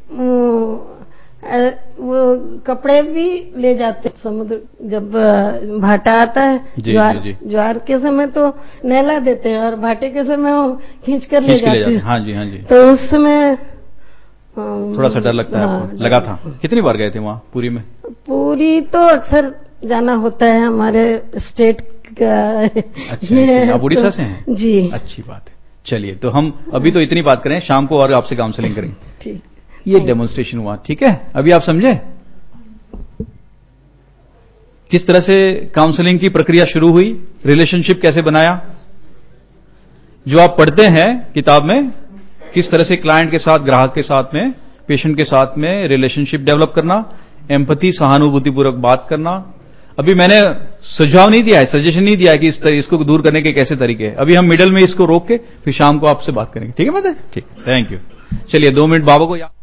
वो कपड़े भी ले जाते समुद्र, जब भाटा आता है, ज्वार के समय तो नहला देते हैं, और भाटे के समय वो खींच कर ले जाते हैं। हाँ जी। तो उस समय थोड़ा सा डर लगता है आपको? लगा था? कितनी बार गए थे वहाँ पूरी में? पूरी तो अक्सर जाना होता है, हमारे स्टेट का। अच्छा, आप उड़ीसा से हैं? जी, अच्छी बात है। चलिए, तो हम अभी तो इतनी बात करें, शाम को और आपसे काउंसलिंग करेंगे। ठीक, ये डेमोन्स्ट्रेशन हुआ, ठीक है? अभी आप समझे किस तरह से काउंसलिंग की प्रक्रिया शुरू हुई, रिलेशनशिप कैसे बनाया, जो आप पढ़ते हैं किताब में, किस तरह से क्लाइंट के साथ, ग्राहक के साथ में, पेशेंट के साथ में रिलेशनशिप डेवलप करना, एम्पैथी, सहानुभूतिपूर्वक बात करना। अभी मैंने सुझाव नहीं दिया है, सजेशन नहीं दिया है कि इसको दूर करने के कैसे तरीके हैं। अभी हम मिडल में इसको रोक के फिर शाम को आपसे बात करेंगे, ठीक है? मतलब ठीक, थैंक यू। चलिए 2 मिनट बाबा को